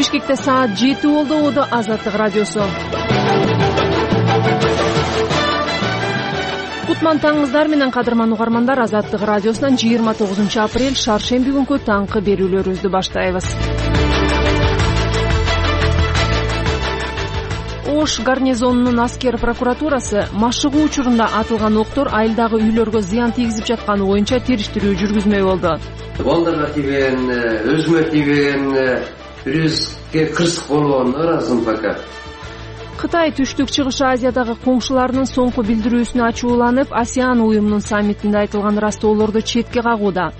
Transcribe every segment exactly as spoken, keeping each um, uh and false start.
Бишкекте саат жети болду. Оду Азаттык радиосу. Кутман таңыңыздар менен кадырман угармандар. Азаттык радиосунан жыйырма тогузунчу апрель шаршемби күнкү таңкы берүүлөрүбүздү баштайбыз. Ош гарнизонунун аскер прокуратурасы машыгуу учурунда атылган октор айылдагы үйлөргө зыян тийгизип жатканы боюнча териштирүү жүргүзмөй болду. Балдарга тийген, өзүмө тийген, бирибизге кырсык болгон ыраазымын пока. Кытай Түштүк Чыгыш Азиядагы коңшуларынын соңку билдирүүсүнө ачууланып, АСЕАН уюмунун саммитинде айтылган растоолорду четке кагууда.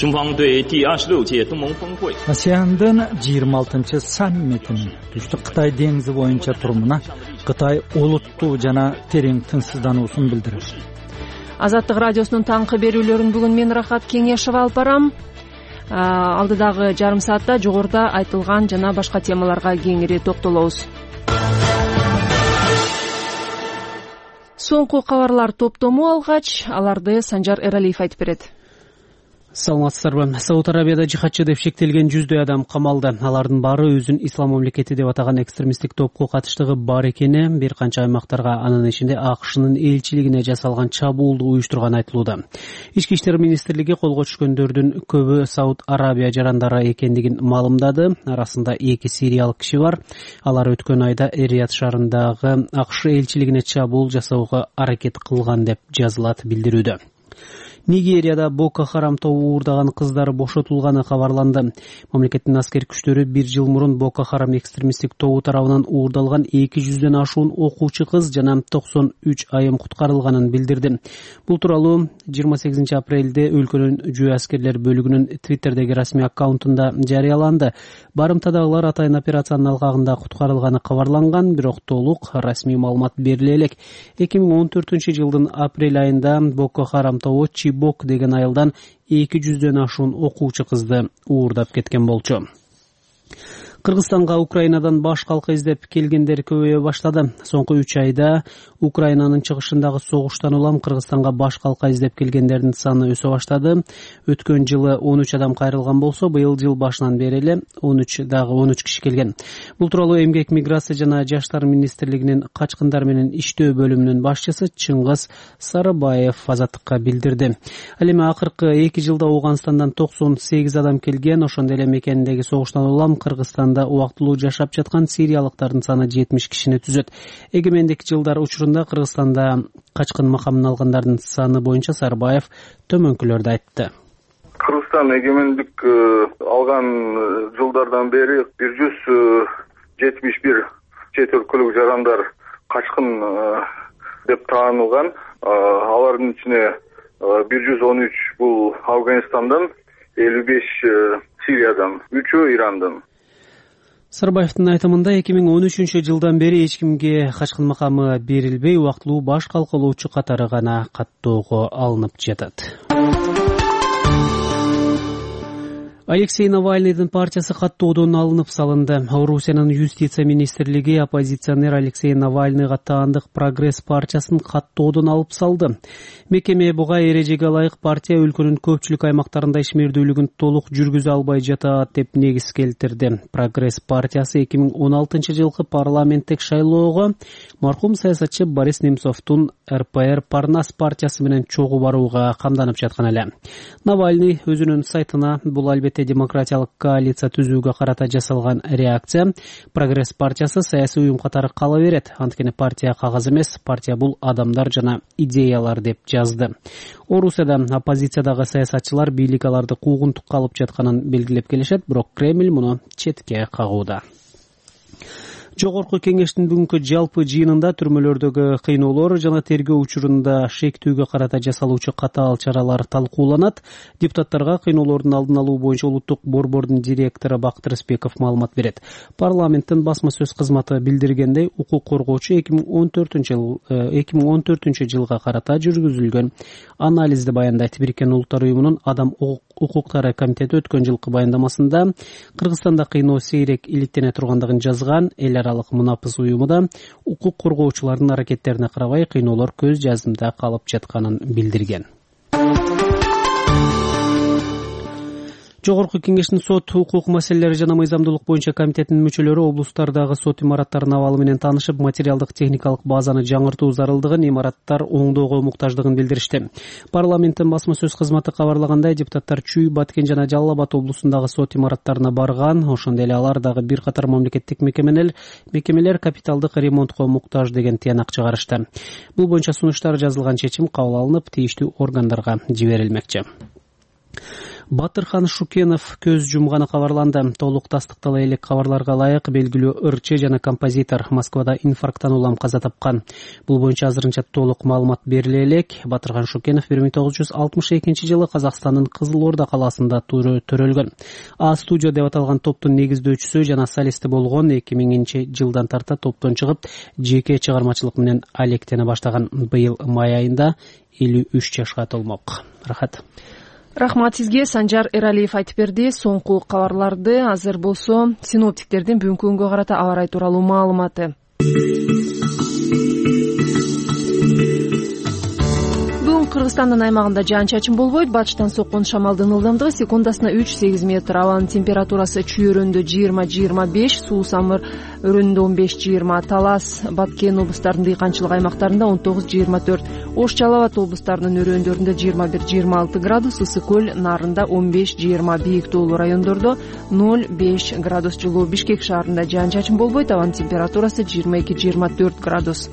АСЕАНдын жыйырма алтынчы саммитинин Түштүк Кытай деңизи боюнча турумуна Кытай олуттуу жана терең тынчсыздануусун билдирди. Азаттык радиосунун таңкы берүүлөрүн бүгүн мен Рахат Кеңешева алып барам. Алдыдагы жарым саатта жогоруда айтылган жана башка темаларга кеңири токтолобуз. Соңку кабарлар топтому алгач, аларды Санжар Эралиев айтып берет. Саламатсыздарбы. Сауд Арабияда жихадчы деп шектелген жүздөй адам камалды. Алардын баары өзүн ислам мамлекети деп атаган экстремисттик топко катыштыгы бар экени, бир канча аймактарга, анын ичинде АКШнын элчилигине жасалган чабуулду уюштурган айтылууда. Ички иштер министрлиги колго түшкөндөрдүн көбү Сауд Арабия жарандары экендигин маалымдады. Арасында эки сириялык киши бар. Алар өткөн айда Рият шаарындагы АКШ элчилигине чабуул жасоого аракет кылган деп жазылат билдирүүдө. Нигерияда Боко Харам тобу уурдаган кыздар бошотулганы кабарланды. Мамлекеттин аскер күчтөрү бир жыл мурун Боко Харам экстремисттик тобу тарабынан уурдалган эки жүздөн ашуун окуучу кыз жана токсон үч айым куткарылганын билдирди. Бул тууралуу жыйырма сегизинчи апрелде өлкөнүн жөө аскерлер бөлүгүнүн Твиттердеги расмий аккаунтунда жарыяланды. Барымтадагылар атайын операциянын алкагында куткарылганы кабарланган, бирок толук расмий маалымат бериле элек. эки миң он төртүнчү жылдын апрель айында Боко Харам тобу Чибок деген айылдан эки жүздөн ашуун окуучу кызды уурдап кеткен болчу. Кыргызстанга Украинадан баш калка издеп келгендер көбөйө баштады. Соңку үч айда Украинанын чыгышындагы согуштан улам Кыргызстанга баш калка издеп келгендердин саны өсө баштады. Өткөн жылы он үч адам кайрылган болсо, быйыл жыл башынан бери эле он үч дагы он үч киши келген. Бул тууралуу Эмгек, миграция жана жаштар министрлигинин качкындар менен иштөө бөлүмүнүн башчысы Чыңгыз Сарыбаев Азаттыкка билдирди. Ал эми акыркы эки жылда Ооганстандан токсон сегиз адам келген. Ошондой эле мекендеги согуштан улам Кыргызстан убактылуу жашап жаткан сириялыктардын саны жетимиш кишини түзөт. Эгемендик жылдар учурунда Кыргызстанда качкын макамын алгандардын саны боюнча Сарбаев төмөнкүлөрдү айтты. Кыргызстан эгемендик алган жылдардан бери бир жүз жетимиш бир чет өлкөлүк жарандар качкын деп таанылган. Алардын ичине бир жүз он үч бул Афганистандан, элүү беш Сириядан, үчөө Ирандан. Сарбаевдин айтымында эки миң он үчүнчү жылдан бери эч кимге качкын макамы берилбей, убактылуу баш калкалоочу катары гана каттоого алынып жатат. Алексей Навальныйдын партиясы каттоодон алынып салынды. Орусиянын юстиция министрлиги оппозиционер Алексей Навальныйга таандык Прогресс партиясын каттоодон алып салды. Мекеме буга эрежеге ылайык партия өлкөнүн көпчүлүк аймактарында ишмердүүлүгүн толук жүргүзө албай жатат деп негиз келтирди. Прогресс партиясы эки миң он алтынчы жылкы парламенттик шайлоого маркум саясатчы Борис Немцовдун эр пэ эр Парнас партиясы менен чогуу барууга камданып жаткан эле. Навальный өзүнүн сайтына бул албетте демократиялык коалиция түзүүгө карата жасалган реакция. Прогресс партиясы саясий уюм катары кала берет. Анткени партия кагаз эмес, партия бул адамдар жана идеялар деп жазды. Орусияда оппозициядагы саясатчылар бийлик аларды куугунтукка алып жатканын белгилеп келишет, бирок Кремль муну четке кагууда. Жогорку кеңештин бүгүнкү жалпы жыйынында түрмөлөрдөгү кыйноолор жана тергөө учурунда шектүүгө карата жасалуучу катаал чаралар талкууланат. Депутаттарга кыйноолордун алдын алуу боюнча улуттук борбордун директору Бактыр Ыспеков маалымат берет. Парламенттин басма сөз кызматы билдиргендей, укук коргоочу эки миң он төртүнчү жылга карата жүргүзүлгөн анализди баяндайт. Бириккен Улуттар уюмунун адам укуктары комитети өткөн жылкы баяндамасында Кыргызстанда кыйноо сейрек иликтене тургандыгын жазган. Эл аралык мунапыз уюму да укук коргоочулардын аракеттерине карабай кыйноолор көз жазымда калып жатканын билдирген. Жогорку Кеңештин сот, укук маселелери жана мыйзамдуулук боюнча комитетинин мүчөлөрү облустардагы сот имараттарынын абалы менен таанышып, материалдык техникалык базаны жаңыртуу зарылдыгын, имараттар оңдоого муктаждыгын билдиришти. Парламенттин басма сөз кызматы кабарлагандай, депутаттар Чүй, Баткен жана Жалал Абад облусундагы сот имараттарына барган. Ошондой эле алар дагы бир катар мамлекеттик мекемелер мекемелер капиталдык ремонтко муктаж деген тыянак чыгарышты. Бул боюнча сунуштар жазылган чечим кабыл алынып, тийиштүү органдарга жиберилмекчи. Батырхан Шукенов көз жумганы кабарланды. Толук тастыктала элек кабарларга ылайык белгилүү ырчы жана композитор Москвада инфаркттан улам каза тапкан. Бул боюнча азырынча толук маалымат бериле элек. Батырхан Шукенов бир миң тогуз жүз алтымыш экинчи жылы Казакстандын Кызыл Орда калаасында төрөлгөн. А студия деп аталган топтун негиздөөчүсү жана солисти болгон. эки миңинчи жылдан тарта топтон чыгып, жеке чыгармачылык менен алектене баштаган. Быйыл май айында элүү үч жашка толмок. Рахат. Рахмат сизге. Санжар Эралиев айтып берди. Соңку кабарларды азыр болсо синоптиктердин бүгүнкү күнгө карата аба ырайы тууралуу маалыматы. Кыргызстандын аймагында жаан-чачын болбойт. Батыштан соккон шамалдын ылдамдыгы секундасына үч сегиз метр. Абанын температурасы Чүй өрөндө жыйырма жыйырма беш, Суу Самыр өрөндө он беш жыйырма, Талас, Баткен облустарынын дыйканчылык аймактарында он тогуз жыйырма төрт, Ош, Жалал Абад облустарынын өрөөндөрүндө жыйырма бир жыйырма алты градус, Ысык көл нарында он беш жыйырма, бийик тоолуу райондордо ноль беш градус жылуу. Бишкек шаарында жаан-чачын болбойт. Абанын температурасы жыйырма эки жыйырма төрт градус.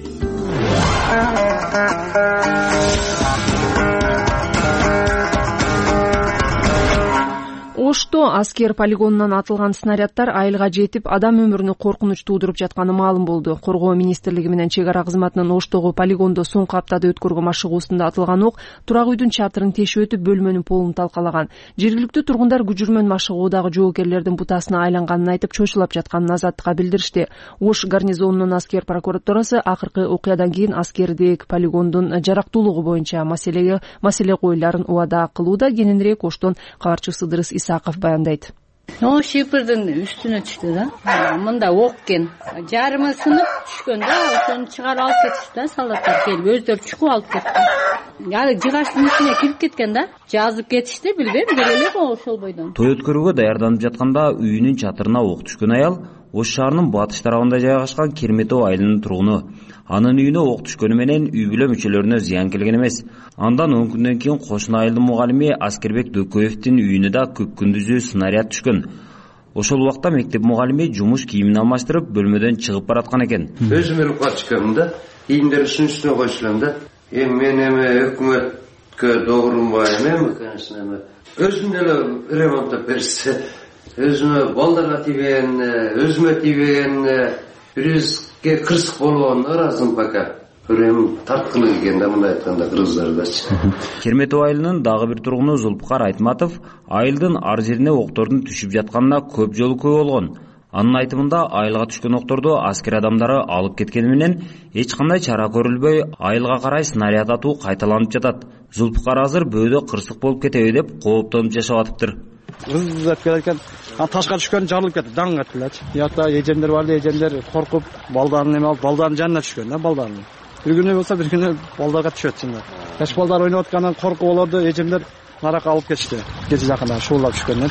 Ошто аскер полигонунан атылган снаряддар айылга жетип, адам өмүрүнө коркунуч туудуруп жатканы маалым болду. Коргоо министрлиги менен чек ара кызматынын Оштогу полигондо соңку аптада өткөргөн машыгуусунда атылган ок турак үйдүн чатырын тешип өтүп, бөлмөнүн полун талкалаган. Жергиликтүү тургундар күжүрмөн машыгуудагы жоокерлердин бутасына айланганын айтып, чочулап жатканын Азаттыкка билдиришти. Ош гарнизонунун аскер прокуратурасы акыркы окуядан кийин аскердик полигондун жарактуулугу боюнча маселеге маселе коюларын убада кылууда. Кененирээк Оштон кабарчыбыз Ыдырыс Исаков баяндайт. О, шипирдин үстүнө түштү да. Мында ок экен. Жарымы сынып түшкөн да, ошону чыгарып алып кетишти да, солдаттар келип өздөрү чукуп алып кетти. Яны жыгачтын ичине кирип кеткен да. Жазып кетишти, билбейм, келеле ошол бойдон. Той өткөрүүгө даярданып жатканда үйүнүн чатырына ок түшкөн аял Ош шаарынын батыш тарабында жайгашкан Керметов айылынын тургуну. Анын үйүнө ок түшкөнү менен үй бүлө мүчөлөрүнө зыян келген эмес. Андан он күндөн кийин кошуна айылдын мугалими Аскербек Дөкөевдин үйүнө да көп күндүзү снаряд түшкөн. Ошол убакта мектеп мугалими жумуш кийимин алмаштырып, бөлмөдөн чыгып бараткан экен. Өзүм эле кат чыккам да, кийимдерди ушунун үстүнө койчулам да. Эми мен эми өкмөткө догурунбай эми, конечно, эми өзүм эле ремонттоп беришсе, өзүмө балдарга тийген, өзүмө тийген, бирибизге кырсык болгон ыраазымын пока. Көрөм тарткылык экен да, мындай айтканда кыргыздардачы. Керметов айылынын дагы бир тургуну Зулпукар Айтматов айылдын ар жерине октордун түшүп жатканына көп жолу күбө болгон. Анын айтымында айылга түшкөн окторду аскер адамдары алып кеткени менен эч кандай чара көрүлбөй, айылга карай снаряд атуу кайталанып жатат. Зулпукар азыр бөөдө кырсык болуп кетеби деп кооптонуп жашап атыптыр. Ызып кеткен, ташка түшкөн жарылып кетти, даң кетти. Ята эжемдер бар, эжемдер коркуп, балдарын эме алып, балдарын жанына түшкөн да, балдарын. Bir günü olsa bir günü baldarga düşüyor şimdi. Yaş baldar oynayotgandan korku olurdu, ecemler naraka alıp geçti. Geçe jakında şuullap düşkөндөн.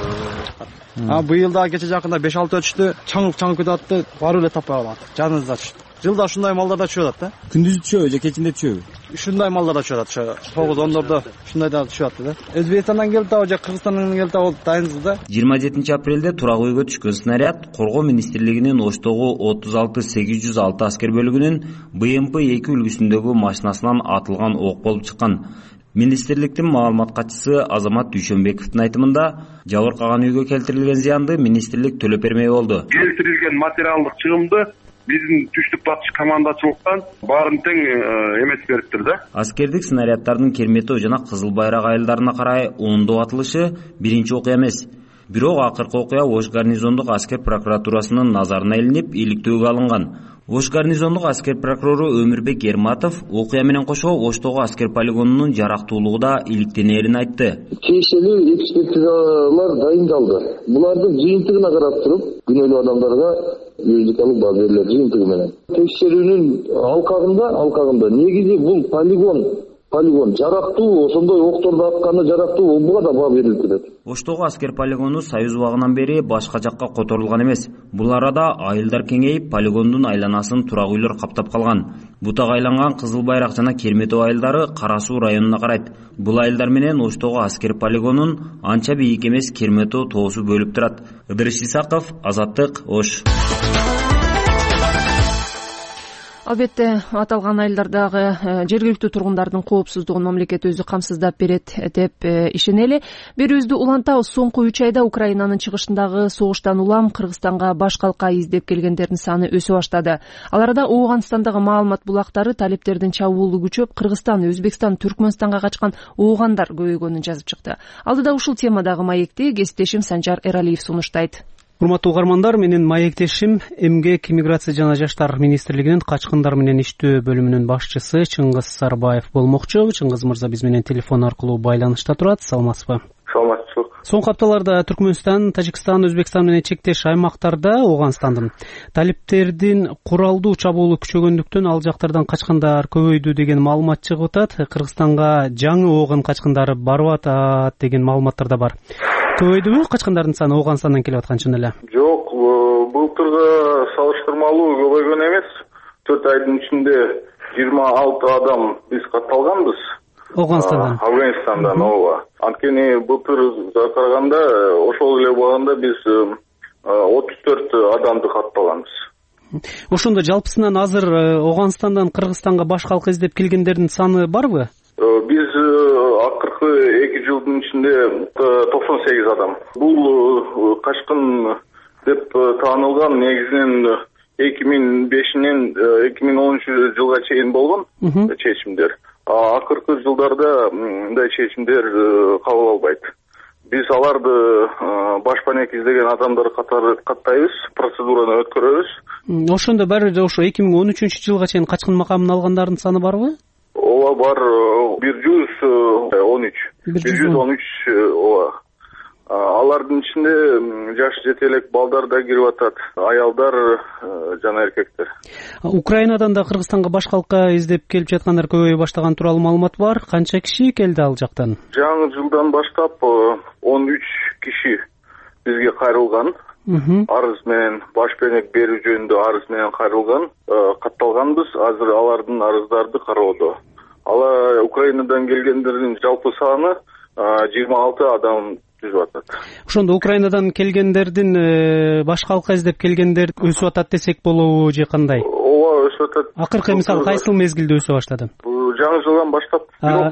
Ha bu yılda geçe jakında beş altı düştü, çаңып çаңып кетатты, барып эле таппай калат. Жаныбызда түштү. Жылда ушундай малдарда түшүп атат да. Күндүзү түшөбү же кечинде түшөбү? Ушундай малдарда түшүп атат, ошо тогуз ондордо ушундай да түшүп атты да. Өзбекстандан келип табы же Кыргызстандан келип табы дайынбыз да. жыйырма жетинчи апрелде турак үйгө түшкөн снаряд Коргоо министрлигинин Оштогу отуз алты сегиз жүз алты аскер бөлүгүнүн Б М П эки үлгүсүндөгү машинасынан атылган ок болуп чыккан. Министрликтин маалымат катчысы Азамат Дүйшөнбековдун айтымында, жабыркаган үйгө келтирилген зыянды министрлик төлөп бермей болду. Келтирилген материалдык чыгымды биздин түштүк батыш командачылыктан баарын тең эмес бериптир да. Аскердик снаряддардын Керметов жана Кызыл Байрак айылдарына карай ондоп атылышы биринчи окуя эмес. Бирок акыркы окуя Ош гарнизондук аскер прокуратурасынын назарына илинип, иликтөөгө алынган. Ош гарнизондук аскер прокурору Өмүрбек Ерматов окуя менен кошо Оштогу аскер полигонунун жарактуулугу да иликтенерин айтты. Тиешелүү экспертизалар дайындалды. Булардын жыйынтыгына карап туруп, күнөөлүү адамдарга юридикалык баа берилет жыйынтыгы менен. Текшерүүнүн алкагында, алкагында негизи бул полигон полигон жарактуу, ошондой окторду атканы жарактуу, буга да баа берилип кетет. Оштогу аскер полигону Союз убагынан бери башка жакка которулган эмес. Бул арада айылдар кеңейип, полигондун айланасын турак үйлөр каптап калган. Бутак айланган Кызыл Байрак жана Керметөө айылдары Кара Суу районуна карайт. Бул айылдар менен Оштогу аскер полигонун анча бийик эмес Керметөө тоосу бөлүп турат. Ыдырыш Исаков, Азаттык, Ош. Албетте, аталган айылдардагы жергиликтүү тургундардын коопсуздугун мамлекет өзү камсыздап берет деп ишенели. Берүүбүздү улантабыз. Соңку үч айда Украинанын чыгышындагы согуштан улам Кыргызстанга баш калка издеп келгендердин саны өсө баштады. Ал арада Ооганстандагы маалымат булактары талептердин чабуулу күчөп, Кыргызстан, Өзбекстан, Түркмөнстанга качкан оогандар көбөйгөнүн жазып чыкты. Алдыда ушул темадагы маекти кесиптешим Санжар Эралиев сунуштайт. Урматтуу угармандар, менин маектешим Эмгек, иммиграция жана жаштар министрлигинин качкындар менен иштөө бөлүмүнүн башчысы Чыңгыз Сарбаев болмокчу. Чыңгыз мырза биз менен телефон аркылуу байланышта турат. Саламатсызбы? Саламатчылык. Соңку апталарда Түркмөнстан, Тажикстан, Өзбекстан менен чектеш аймактарда Ооганстандын талептердин куралдуу чабуулу күчөгөндүктөн ал жактардан качкындар көбөйдү деген маалымат чыгып атат. Кыргызстанга жаңы ооган качкындары барып атат деген маалыматтар да бар. Көбөйдүбү качкындардын саны Ооганстандан келип аткан чын эле? Жок, былтырга салыштырмалуу көбөйгөн эмес. төрт айдын ичинде жыйырма алты адам биз катталганбыз. Ооганстандан. Афганистандан, ооба. Анткени былтырга караганда ошол эле убагында биз отуз төрт адамды катталганбыз. Ошондо жалпысынан азыр Ооганстандан Кыргызстанга баш калка издеп келгендердин саны барбы? Биз акыркы эки жылдын ичинде токсон сегиз адам. Бул качкын деп таанылган негизинен эки миң бешинен эки миң онунчу жылга чейин болгон чечимдер. Акыркы жылдарда мындай чечимдер кабыл албайт. Биз аларды башпанек издеген адамдар катары каттайбыз, процедураны өткөрөбүз. Ошондо баары ошо эки миң он үчүнчү жылга чейин качкын макамын алгандардын саны барбы? Ооба, бар, бир жүз он үч. бир жүз он үч, ооба. Алардын ичинде жаш жетелек балдар да кирип атат, аялдар жана эркектер. Украинадан да Кыргызстанга баш калка издеп келип жаткандар көбөйө баштаган тууралуу маалымат бар. Канча киши келди ал жактан? Жаңы жылдан баштап он үч киши бизге кайрылган. Арыз менен башпенек берүү жөнүндө арыз менен кайрылган, катталганбыз. Азыр алардын арыздарды кароодо. Ала Украинадан келгендердин жалпы саны жыйырма алты адам түзүп атат. Ошондо Украинадан келгендердин баш калка издеп келгендер өсүп атат десек болобу же кандай? Ооба, өсүп атат. Акыркы мисалы кайсыл мезгилде өсө баштады? Жаңы жылдан баштап. Бирок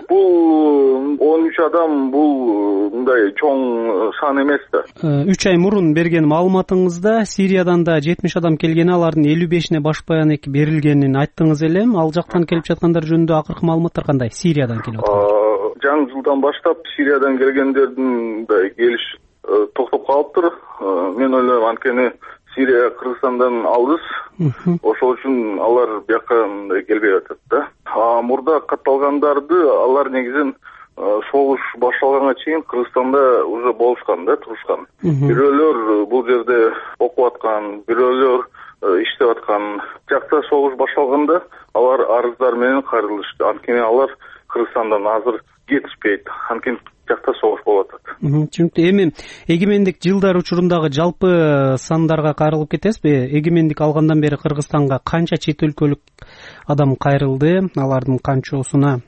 бул он үч адам, бул мындай чоң сан эмес да. үч ай мурун берген маалыматыңызда Сириядан да жетимиш адам келгени, алардын элүү бешине башпанек берилгенин айттыңыз эле. Ал жактан келип жаткандар жөнүндө акыркы маалыматтар кандай? Сириядан келип аткан. Жаңы жылдан баштап Сириядан келгендердин да келиш токтоп калыптыр. Мен ойлойм, анткени Сирия Кыргызстандан алыс. Ошол үчүн алар бияка келбей атат да. А мурда катталгандарды алар негизин согуш башталганга чейин Кыргызстанда уже болушкан да, турушкан. Бирөөлөр бул жерде окуп аткан, бирөөлөр иштеп аткан. Жакта согуш башталганда алар арыздар менен кайрылышты. Анткени алар Кыргызстандан азыр кетишпейт. Анткени жакта согуш болуп атат. Чүнүктүү. Эми эгемендик жылдар учурундагы жалпы сандарга кайрылып кетесизби? Эгемендик алгандан бери Кыргызстанга канча чет өлкөлүк адам кайрылды? Алардын канчосуна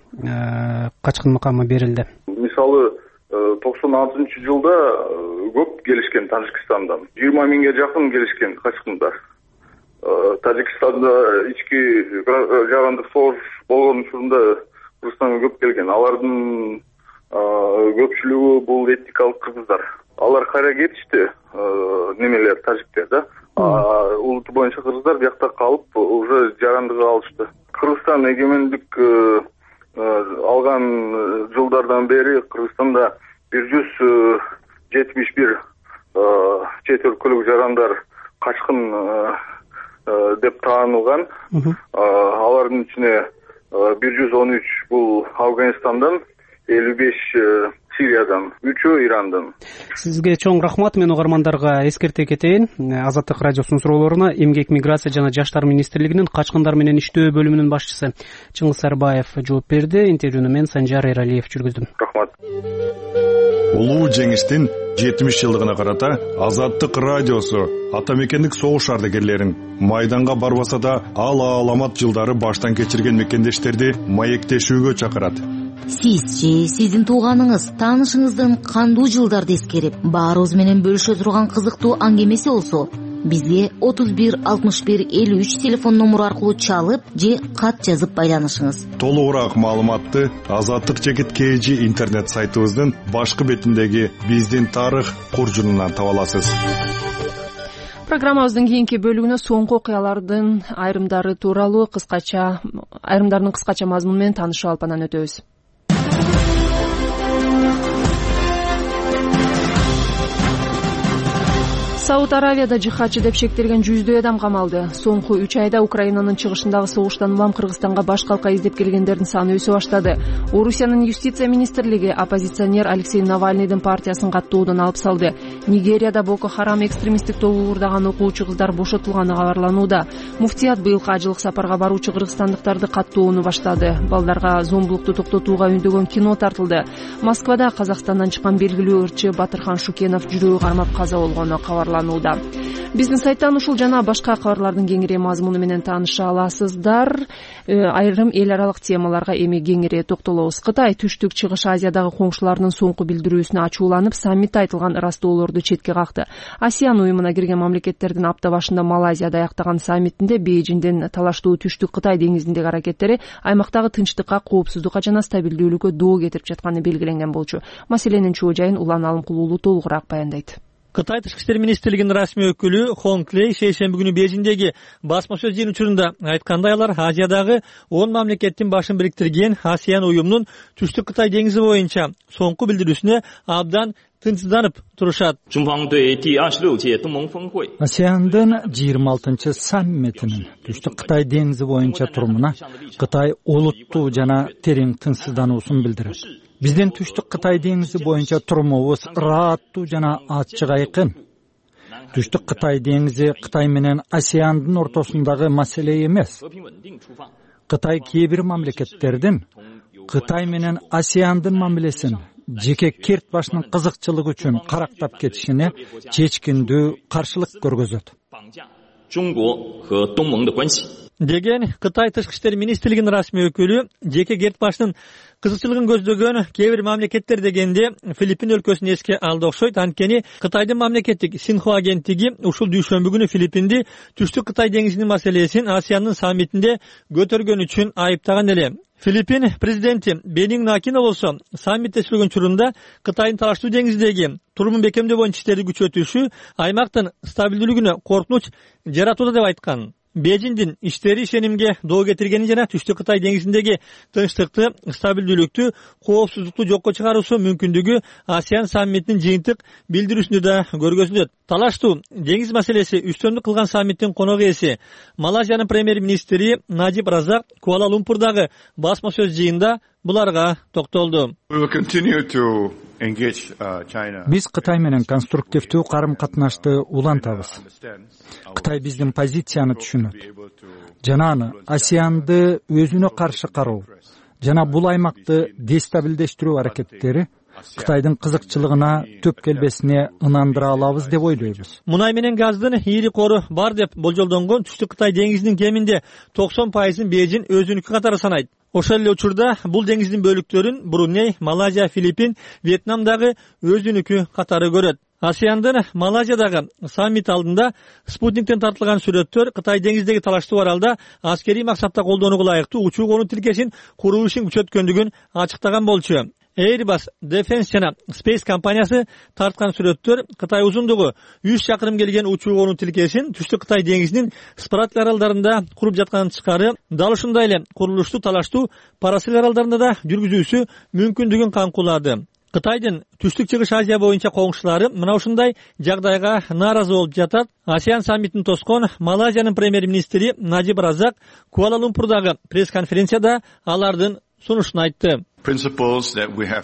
качкын макамы берилди? Мисалы, токсон алтынчы жылда көп келишкен Тажикстандан. жыйырма миңге жакын келишкен качкындар. Тажикстанда ички жарандык согуш болгон учурунда Кыргызстанга көп келген. Алардын көпчүлүгү бул этникалык кыргыздар. Алар кайра кетишти, немелер, тажиктер да. Улуту боюнча кыргыздар биякта калып, уже жарандык алышты. Кыргызстан эгемендик алган жылдардан бери Кыргызстанда бир жүз жетимиш бир чет өлкөлүк жарандар качкын деп таанылган. Алардын ичине бир жүз он үч бул Афганистандан, элүү беш Сириядан, үчөө Ирандан. Сизге чоң рахмат. Мен угармандарга эскерте кетейин. Азаттык радиосунун суроолоруна Эмгек, миграция жана жаштар министрлигинин качкындар менен иштөө бөлүмүнүн башчысы Чыңгыз Сарбаев жооп берди. Интервьюну мен Санжар Эралиев жүргүздүм. Рахмат. Улуу жеңиштин жетимиш жылдыгына карата Азаттык радиосу ата мекендик согуш ардагерлерин майданга барбаса да ал аламат жылдары баштан кечирген мекендештерди маектешүүгө чакырат. Сиз же сиздин тууганыңыз, таанышыңыздын кандуу жылдарды эскерип, баарыбыз менен бөлүшө турган кызыктуу аңгемеси болсо, бизге отуз бир алтымыш бир элүү үч телефон номуру аркылуу чалып же кат жазып байланышыңыз. Толугураак маалыматты Азаттык чекит kg интернет сайтыбыздын башкы бетиндеги биздин тарых куржунунан таба аласыз. Программабыздын кийинки бөлүгүнө соңку окуялардын айрымдары тууралуу кыскача айрымдарынын кыскача мазмуну менен таанышып алып анан өтөбүз. Сауд Аравияда жихадчы деп шектелген жүздөй адам камалды. Соңку үч айда Украинанын чыгышындагы согуштан улам Кыргызстанга баш калка издеп келгендердин саны өсө баштады. Орусиянын юстиция министрлиги оппозиционер Алексей Навальныйдын партиясын каттоодон алып салды. Нигерияда Боко Харам экстремисттик тобу уурдаган окуучу кыздар бошотулганы кабарланууда. Муфтият быйылкы ажылык сапарга баруучу кыргызстандыктарды каттоону баштады. Балдарга зомбулукту токтотууга үндөгөн кино тартылды. Москвада Казакстандан чыккан белгилүү ырчы Батырхан Шукенов жүрөгү кармап каза болгону кабарланды. Биздин сайттан ушул жана башка кабарлардын кеңири мазмуну менен тааныша аласыздар. Айрым эл аралык темаларга эми кеңири токтолобуз. Кытай Түштүк Чыгыш Азиядагы коңшуларынын соңку билдирүүсүнө ачууланып, саммитте айтылган ырастоолорду четке какты. Асиан уюмуна кирген мамлекеттердин апта башында Малайзияда аяктаган саммитинде Бейжиңдин талаштуу Түштүк Кытай деңизиндеги аракеттери аймактагы тынчтыкка, коопсуздукка жана стабилдүүлүккө доо кетирип жатканы белгиленген болчу. Маселенин чоо жайын Улан Алымкулуулу толугураак баяндайт. Кытай Тышкы иштер министрлигинин расмий өкүлү Хонг Лей шейшемби күнү Бейжиңдеги басма сөз жыйын учурунда айткандай, алар Азиядагы он мамлекеттин башын бириктирген Асиан уюмунун Түштүк Кытай деңизи боюнча соңку билдирүүсүнө абдан тынчсызданып турушат. Асиандын жыйырма алтынчы саммитинин Түштүк Кытай деңизи боюнча турумуна Кытай олуттуу жана терең тынчсыздануусун билдирет. Биздин Түштүк Кытай деңизи боюнча турумубуз ырааттуу жана ачык айкын. Түштүк Кытай деңизи Кытай менен Асиандын ортосундагы маселе эмес. Кытай кээ бир мамлекеттердин Кытай менен Асиандын мамилесин жеке керт башынын кызыкчылыгы үчүн карактап кетишине чечкиндүү каршылык көргөзөт деген Кытай Тышкы иштер министрлигинин расмий өкүлү. Жеке керт башынын кызыкчылыгын көздөгөн кээ бир мамлекеттер дегенде Филиппин өлкөсүн эске алды окшойт. Анткени Кытайдын мамлекеттик Синхуа агенттиги ушул дүйшөмбү күнү Филиппинди Түштүк Кытай деңизинин маселесин Асиянын саммитинде көтөргөн үчүн айыптаган эле. Филиппин президенти Бенин Акино болсо саммитте сүйлөгөн учурунда Кытайдын талаштуу деңиздеги турумун бекемдөө боюнча иштерди күчөтүшү аймактын стабилдүүлүгүнө коркунуч жаратууда деп айткан. Бейжиңдин иштери ишенимге доо кетиргени жана Түштүк Кытай деңизиндеги тынчтыкты, стабилдүүлүктү, коопсуздукту жокко чыгаруусу мүмкүндүгү Асиан саммитинин жыйынтык билдирүүсүндө да көргөзүлөт. Талаштуу деңиз маселеси үстөмдүк кылган саммиттин конок ээси Малайзиянын премьер-министри Наджиб Разак Куала Лумпурдагы басма сөз жыйында буларга токтолду. Биз Кытай менен конструктивдүү карым-катнашты улантабыз. Кытай биздин позицияны түшүнөт жана аны Асианды өзүнө каршы кароо жана бул аймакты дестабилдештирүү аракеттери Кытайдын кызыкчылыгына төп келбесине ынандыра алабыз деп ойлойбуз. Мунай менен газдын ийри кору бар деп болжолдонгон Түштүк Кытай деңизинин кеминде токсон пайызын Бейжиң өзүнүкү катары санайт. Ошол эле учурда бул деңиздин бөлүктөрүн Бруней, Малайзия, Филиппин, Вьетнамдагы өзүнүкү катары көрөт. Асиандын Малайзиядагы саммит алдында спутниктен тартылган сүрөттөр Кытай деңиздеги талаштуу аралда аскерий максатта колдонууга ылайыктуу учуу конуу тилкесин куруу ишин күчөткөндүгүн ачыктаган болчу. Airbus Defense жана Space компаниясы тарткан сүрөттөр Кытай узундугу үч чакырым келген учуу конуу тилкесин Түштүк Кытай деңизинин Спратли аралдарында куруп жатканын тышкары, дал ушундай эле курулушту талаштуу Парасил аралдарында да жүргүзүүсү мүмкүндүгүн камкулады. Кытайдын Түштүк Чыгыш Азия боюнча коңшулары мына ушундай жагдайга нааразы болуп жатат. Асиан саммитин тоскон Малайзиянын премьер-министри Наджиб Разак Куала Лумпурдагы пресс-конференцияда алардын сунушун айтты.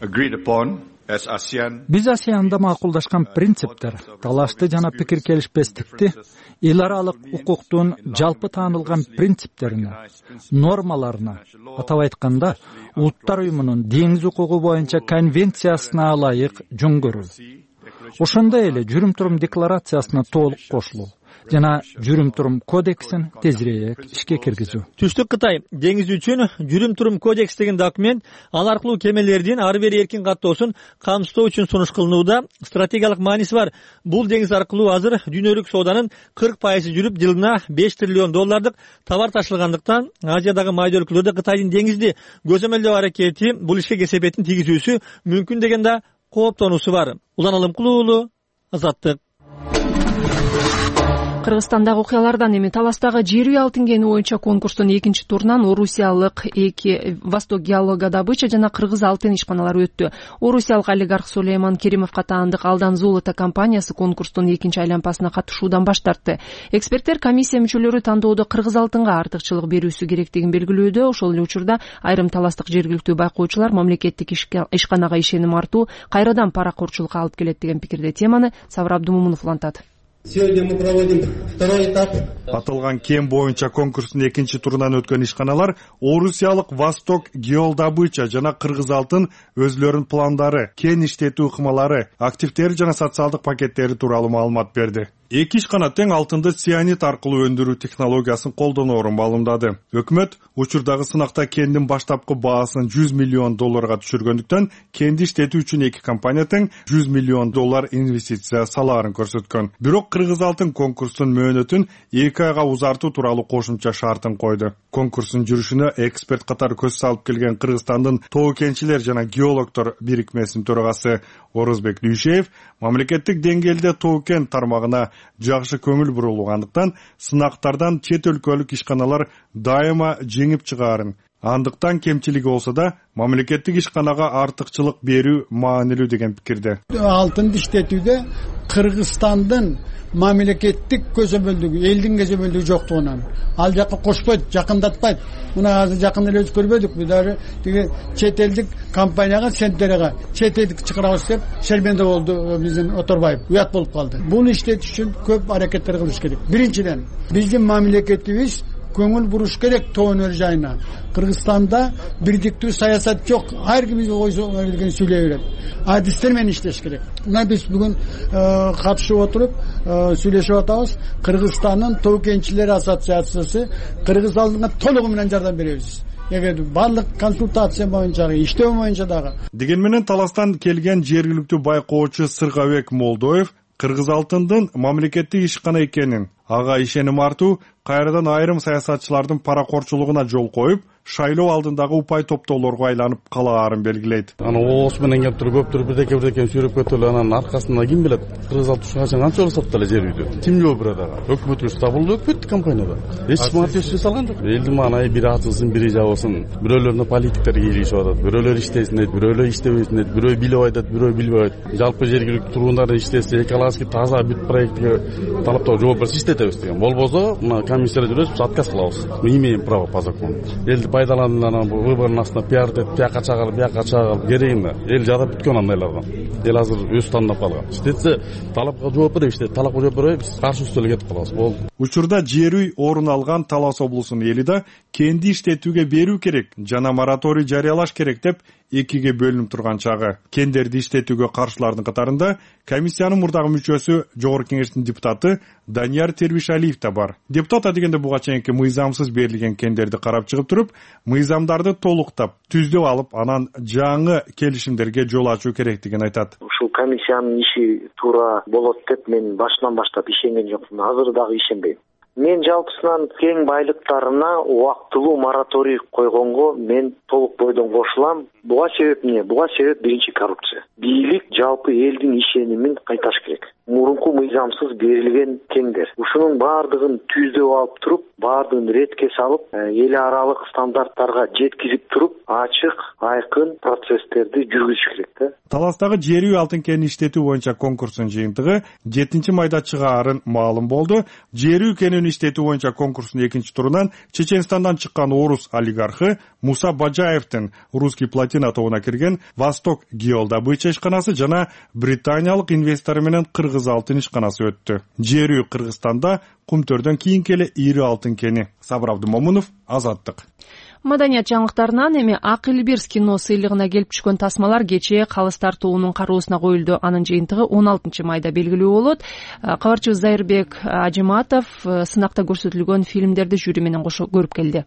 биз асианда макулдашкан принциптер талашты жана пикир келишпестикти эл аралык укуктун жалпы таанылган принциптерине, нормаларына, атап айтканда Улуттар уюмунун деңиз укугу боюнча конвенциясына ылайык жөн ошондой эле жүрүм-турум декларациясына толук кошулуу жана жүрүм-турум кодексин тезирээк ишке киргизүү. Түштүк Кытай деңиз үчүн жүрүм-турум кодекс деген документ ал аркылуу кемелердин ары бери эркин каттоосун камсыздоо үчүн сунуш кылынууда стратегиялык мааниси бар. Бул деңиз аркылуу азыр дүйнөлүк сооданын кырк пайызы жүрүп, жылына беш триллион доллардык товар ташылгандыктан Азиядагы майда өлкөлөрдө Кытайдын деңизди көзөмөлдөө аракети бул ишке кесепетин тийгизүүсү мүмкүн деген да кооптонуусу бар. Улан Алымкулуу уулу, Азаттык. Кыргызстандагы окуялардан эми Таластагы жер үй алтын кени боюнча конкурстун экинчи турунан орусиялык эки Восток геологодобыча жана кыргыз алтын ишканалары өттү. Орусиялык олигарх Сулейман Керимовго таандык Алдан Золото компаниясы конкурстун экинчи айланпасына катышуудан баш тартты. Эксперттер комиссия мүчөлөрү тандоодо кыргыз алтынга артыкчылык берүүсү керектигин белгилөөдө. Ошол эле учурда айрым таластык жергиликтүү байкоочулар мамлекеттик ишканага ишеним артуу кайрадан паракорчулукка алып келет деген пикирде. Теманы Сабыр Абдумумунов улантат. Сегодня мы проводим второй этап. Аталган кен боюнча конкурстун экинчи турунан өткөн ишканалар Орусиялык Восток геологодобыча жана кыргыз алтын өзлөрүнүн пландары, кен иштетүү ыкмалары, активдери жана социалдык пакеттери тууралуу маалымат берди. Эки ишкана тең алтынды цианид аркылуу өндүрүү технологиясын колдоноорун маалымдады. Өкмөт учурдагы сынакта кендин баштапкы баасын жүз миллион долларга түшүргөндүктөн кенди иштетүү үчүн эки компания тең жүз миллион доллар инвестиция салаарын көрсөткөн. Бирок кыргыз алтын конкурстун мөөнөтүн эки айга узартуу тууралуу кошумча шартын койду. Конкурстун жүрүшүнө эксперт катары көз салып келген Кыргызстандын тоо кенчилер жана геологдор бирикмесинин төрагасы Орозбек Дүйшеев мамлекеттик деңгээлде тоо кен тармагына жакшы көңүл бурулгандыктан сынактардан чет өлкөлүк ишканалар дайыма жеңип чыгаарын, андыктан кемчилиги болсо да мамлекеттик ишканага артыкчылык берүү маанилүү деген пикирде. Алтынды иштетүүдө Кыргызстандын мамлекеттик көзөмөлдүгү, элдин көзөмөлдүгү жоктугунан ал жакка кошпойт, жакындатпайт. Мына азыр жакын эле өз көрбөдүкпү, дагы тиги чет элдик компанияга, центрага чет элдик чыгарабыз деп шерменде болду биздин Оторбаев. Уят болуп калды. Буну иштетиш үчүн көп аракеттер кылыш керек. Биринчиден, биздин мамлекетибиз көңүл буруш керек тоо өнөр жайына. Кыргызстанда бирдиктүү саясат жок. Ар ким өзүнүн сүйлөй берет. Адистер менен иштеш керек. Мына биз бүгүн катышып отуруп сүйлөшүп атабыз. Кыргызстандын тоо кенчилер ассоциациясы кыргыз алдына толугу менен жардам беребиз. Эгер барлык консультация боюнча, иштөө боюнча дагы. Деген менен Таластан келген жергиликтүү байкоочу Сыргабек Молдоев кыргыз алтындын мамлекеттик ишкана экенин, ага ишеним артуу кайрадан айрым саясатчылардын паракорчулугуна жол коюп, шайлоо алдындагы упай топтоолорго айланып калаарын белгилейт. Аны оос менен кеп туруп, көптүр бирдеке бирдеке сүйрөп кетип, анан аркасында ким билет, кыргыз алтын качан канча сатты эле жер үйдү. Ким жооп берет ага? Өкмөт өз табылды, өкмөттүк компанияда. Эч ким артист жасалган жок. Элдин маанайы бири ачылсын, бири жабылсын. Бирөөлөрүнө политиктер кийлигишип атат. Бирөөлөр иштесин дейт, бирөөлөр иштебесин дейт, бирөө билип айтат, бирөө билбей айтат. Жалпы жергиликтүү тургундар иштесе, экологически таза бүт проектке талаптоо жооп берсе иштетебиз деген. Болбосо, мына комиссия жүрөбүз, отказ кылабыз. Мы имеем право по закону. Элди пайдаланып выбордун астына пиар деп, бияка чагылып, бияка чагылып керегин да. Эл жадап бүткөн андайлардан. Эл азыр өз тандап калган. Иштетсе, талапка жооп беребиз, иштет, талапка жооп беребиз, каршы үстөлгө кетип калабыз. Болду. Учурда жер үй орун алган Талас облусунун эли да кенди иштетүүгө берүү керек жана мораторий жарыялаш керек деп экиге бөлүнүп турган чагы. Кендерди иштетүүгө каршылардын катарында комиссиянын мурдагы мүчөсү, Жогорку Кеңештин депутаты Данияр Тербишалиев да бар. Депутат дегенде буга чейинки мыйзамсыз берилген кендерди карап чыгып туруп, мыйзамдарды толуктап, түздөп алып, анан жаңы келишимдерге жол ачуу керектигин айтат. Ушул комиссиянын иши туура болот деп мен башынан баштап ишенген жокмун. Азыр дагы ишенбейм. Мен жалпысынан кен байлыктарына убактылуу мораторий койгонго мен толук бойдон кошулам. Буга себеп эмне? Буга себеп биринчи коррупция. Бийлик жалпы элдин ишенимин кайташ керек. мурунку мыйзамсыз берилген кеңдер. Ушунун баардыгын түздөп алып туруп, баардыгын ретке салып, эл аралык стандарттарга жеткизип туруп, ачык, айкын процесстерди жүргүзүш керек да. Таластагы жер үй алтын кенин иштетүү боюнча конкурстун жыйынтыгы жетинчи майда чыгаарын маалым болду. Жер үй кенин иштетүү боюнча конкурстун экинчи турунан Чеченстандан чыккан орус олигархы Муса Бажаевдин русский платина тобуна кирген Восток геодобыча ишканасы жана британиялык инвестору менен кыргыз алтын ишканасы өттү. Жер үй Кыргызстанда Кумтөрдөн кийин келе ири алтын кени. Сабыр Абдымомунов, Азаттык. Маданият жаңылыктарынан эми Акыл Бирс кино сыйлыгына келип түшкөн тасмалар кечээ Калыс тартуунун кароосуна коюлду. Анын жыйынтыгы он алтынчы майда белгилүү болот. Кабарчыбыз Зайырбек Ажиматов сынакта көрсөтүлгөн фильмдерди жюри менен кошо көрүп келди.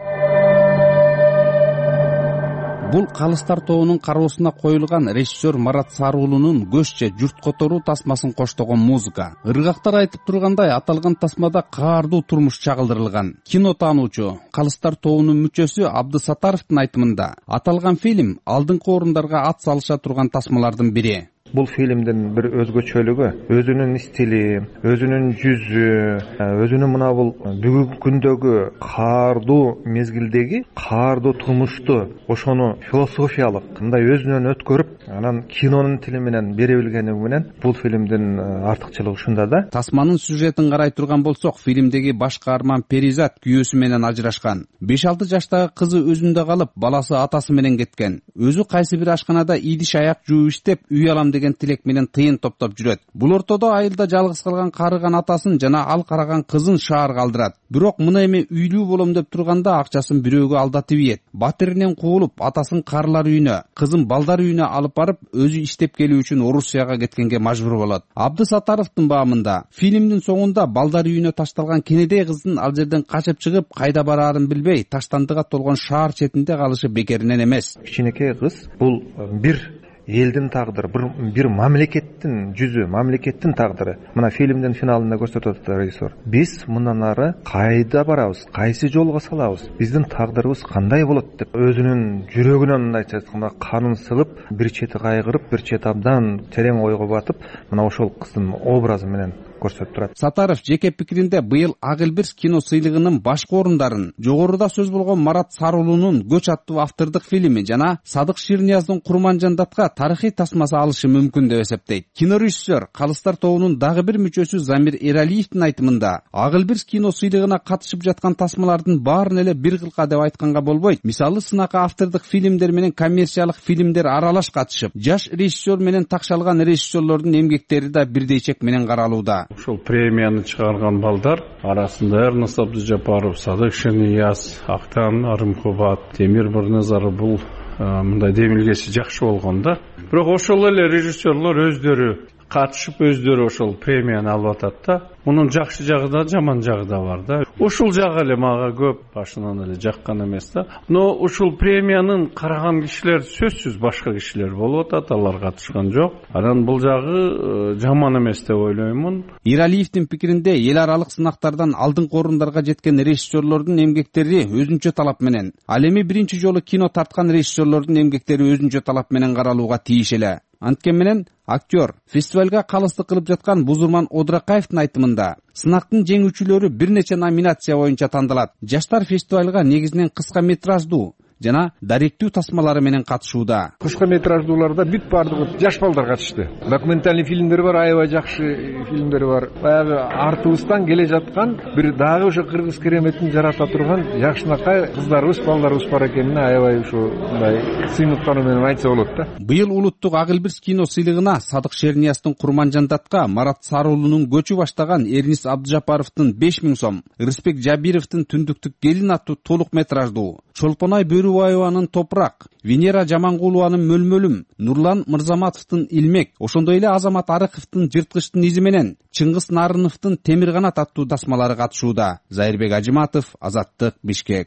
Бул Калыс тартуунун кароосуна коюлган режиссер Марат Саруулунун көччө журт которуу тасмасын коштогон музыка. Ыргактар айтып тургандай, аталган тасмада каардуу турмуш чагылдырылган. Кино таануучу Калыс тартуунун мүчөсү Абдысатаровдун айтымында, аталган фильм алдыңкы орундарга ат салыша турган тасмалардын бири. Бул фильмдин бир өзгөчөлүгү өзүнүн стили, өзүнүн жүзү, өзүнүн мына бул бүгүнкү күндөгү каардуу мезгилдеги каардуу турмушту ошону философиялык мындай өзүнөн өткөрүп, анан кинонун тили менен бере билгени менен бул фильмдин артыкчылыгы ушунда да. Тасманын сюжетин карай турган болсок, фильмдеги баш каарман Перизат күйөөсү менен ажырашкан. беш алты жаштагы кызы өзүндө калып, баласы атасы менен кеткен. Өзү кайсы бир ашканада идиш аяк жууп иштеп, үй алам деген тилек менен тыйын топтоп жүрөт. Бул ортодо айылда жалгыз калган карыган атасын жана ал караган кызын шаарга алдырат. Бирок мына эми үйлүү болом деп турганда акчасын бирөөгө алдатып ийет. Батиринен куулуп, атасын карылар үйүнө, кызын балдар үйүнө алып барып, өзү иштеп келүү үчүн Орусияга кеткенге мажбур болот. Абдысатаровдун баамында фильмдин соңунда балдар үйүнө ташталган кенедей кыздын ал жерден качып чыгып, кайда бараарын билбей, таштандыга толгон шаар четинде калышы бекеринен эмес. Кичинекей кыз бул бир элдин тагдыры, бир, бир мамлекеттин жүзү, мамлекеттин тагдыры. Мына фильмдин финалында көрсөтөт режиссер. Биз мындан ары кайда барабыз, кайсы жолго салабыз, биздин тагдырыбыз кандай болот деп өзүнүн жүрөгүнөн мындайча айтканда канын сыгып, бир чети кайгырып, бир чети абдан терең ойго батып, мына ошол кыздын образы менен көрсөтүп турат. Сатаров жеке пикиринде быйыл Акыл Бирс кино сыйлыгынын башкы орундарын жогоруда сөз болгон Марат Саруулунун Көч аттуу автордук фильми жана Садык Ширнияздын Курманжандатка тарыхый тасмасы алышы мүмкүн деп эсептейт. Кинорежиссер Калыс тартуунун дагы бир мүчөсү Замир Эралиевдин айтымында, Акыл Бирс кино сыйлыгына катышып жаткан тасмалардын баарын эле бир кылка деп айтканга болбойт. Мисалы, сынакка автордук фильмдер менен коммерциялык фильмдер аралаш катышып, жаш режиссер менен такшалган режиссерлордун эмгектери да бирдей чек менен каралууда. Ушул премияны чыгарган балдар арасында Эрнест Абдыжапаров, Садык Ширнияз, Актан Арымкубат, Темир Бирназаров бул мындай демилгеси жакшы болгон да. Бирок ошол эле режиссерлор өздөрү катышып, өздөрү ошол премияны алып атат да. Мунун жакшы жагы да, жаман жагы да бар да. Ушул жагы эле мага көп башынан эле жаккан эмес да. Но ушул премиянын караган кишилер сөзсүз башка кишилер болуп атат, алар катышкан жок. Анан бул жагы жаман эмес деп ойлоймун. Иралиевдин пикиринде эл аралык сынактардан алдыңкы орундарга жеткен режиссерлордун эмгектери өзүнчө талап менен, ал эми биринчи жолу кино тарткан режиссерлордун эмгектери өзүнчө талап менен каралууга тийиш эле. Анткени менен актер фестивалга калыстык кылып жаткан Бузурман Одракаевдин айтымында, сынактын жеңүүчүлөрү бир нече номинация боюнча тандалат. Жаштар фестивалга негизинен кыска метраждуу жана даректүү тасмалары менен катышууда. Кыска метраждууларда бүт бардыгы жаш балдар катышты. Документальный фильмдер бар, аябай жакшы фильмдер бар. Баягы артыбыздан келе жаткан бир дагы ошо кыргыз кереметин жарата турган жакшынакай кыздарыбыз, балдарыбыз бар экенине аябай ошо мындай сыймыктануу менен айтса болот да. Быйыл улуттук Акыл Бирс кино сыйлыгына Садык Ширнияздын Курманжандатка Марат Саруулунун Көчү баштаган Эрнест Абдыжапаровдун беш миң сом, Рыспек Жабировдун Түндүктүк келин аттуу толук метраждуу, Чолпонай Бөрүбаеванын Топурак, Венера Жамангулованын Мөлмөлүм, Нурлан Мырзаматовдун Илмек, ошондой эле Азамат Арыковдун Жырткычтын изи менен Чыңгыз Нарыновдун Темир канат аттуу тасмалары катышууда. Зайырбек Ажиматов, Азаттык, Бишкек.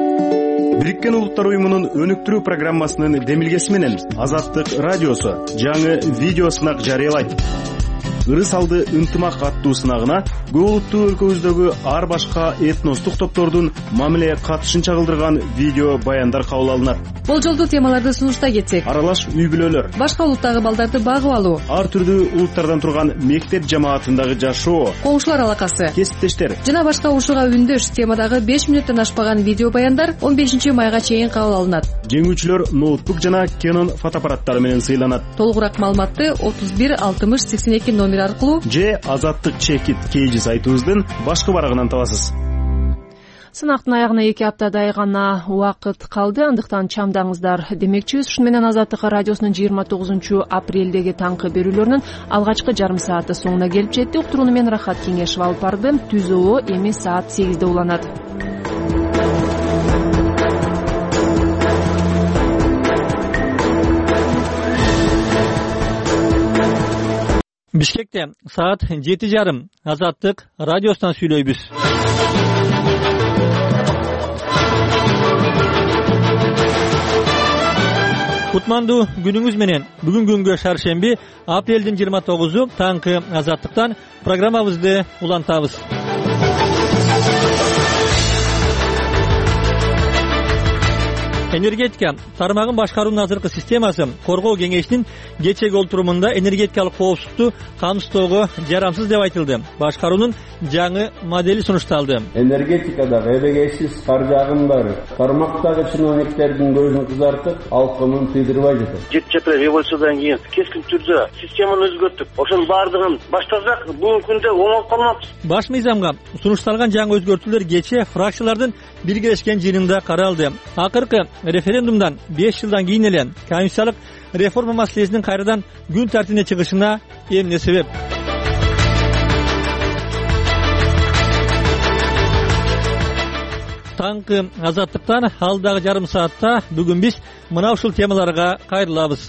Бириккен Улуттар уюмунун өнүктүрүү программасынын демилгеси менен Азаттык радиосу жаңы видео сынак жарыялайт. ырыс алды ынтымак аттуу сынагына көп улуттуу өлкөбүздөгү ар башка этностук топтордун мамиле катышын чагылдырган видео баяндар кабыл алынат. Болжолдуу темаларды сунуштай кетсек: аралаш үй бүлөлөр, башка улуттагы балдарды багып алуу, ар түрдүү улуттардан турган мектеп жамаатындагы жашоо, коңшулар алакасы, кесиптештер жана башка ушуга үндөш темадагы беш мүнөттөн ашпаган видео баяндар он бешинчи майга чейин кабыл алынат. Жеңүүчүлөр ноутбук жана Canon фотоаппараттары менен сыйланат. Толугураак маалыматты отуз бир алтымыш сексен эки номер аркылуу же азаттык чекит кейжи сайтыбыздын башкы барагынан табасыз. Сынактын аягына эки аптадай гана убакыт калды, андыктан чамдаңыздар демекчибиз. Ушуну менен Азаттык радиосунун жыйырма тогузунчу апрелдеги таңкы берүүлөрүнүн алгачкы жарым сааты соңуна келип жетти. Уктурууну мен Рахат Кеңешов алып бардым. Түзөө эми саат сегизде уланат. Бишкекте саат жети жарым. Азаттык радиосунан сүйлөйбүз. Кутмандуу күнүңүз менен. Бүгүн күнгө шаршемби, апрелдин жыйырма тогузу таңкы Азаттыктан программабызды улантабыз. Энергетика тармагын башкаруунун азыркы системасы коргоо кеңешинин кечеги олтурумунда энергетикалык коопсуздукту камсыздоого жарамсыз деп айтылды. Башкаруунун жаңы модели сунушталды. Энергетикадагы эбегейсиз каржы агымдары тармактагы чиновниктердин көзүн кызартып, алкымын тыйдырбай жатат. жети апрель революциядан кийин кескин түрдө системаны өзгөртүп, ошонун баардыгын баштасак, бүгүнкү күндө оңолуп калмакпыз. Баш мыйзамга сунушталган жаңы өзгөртүүлөр кече фракциялардын биргелешкен жыйынында каралды. Акыркы референдумдан беш жылдан кийин эле конституциялык реформа маселесинин кайрадан күн тартибине чыгышына эмне себеп? Таңкы Азаттыктан алдагы жарым саатта бүгүн биз мына ушул темаларга кайрылабыз.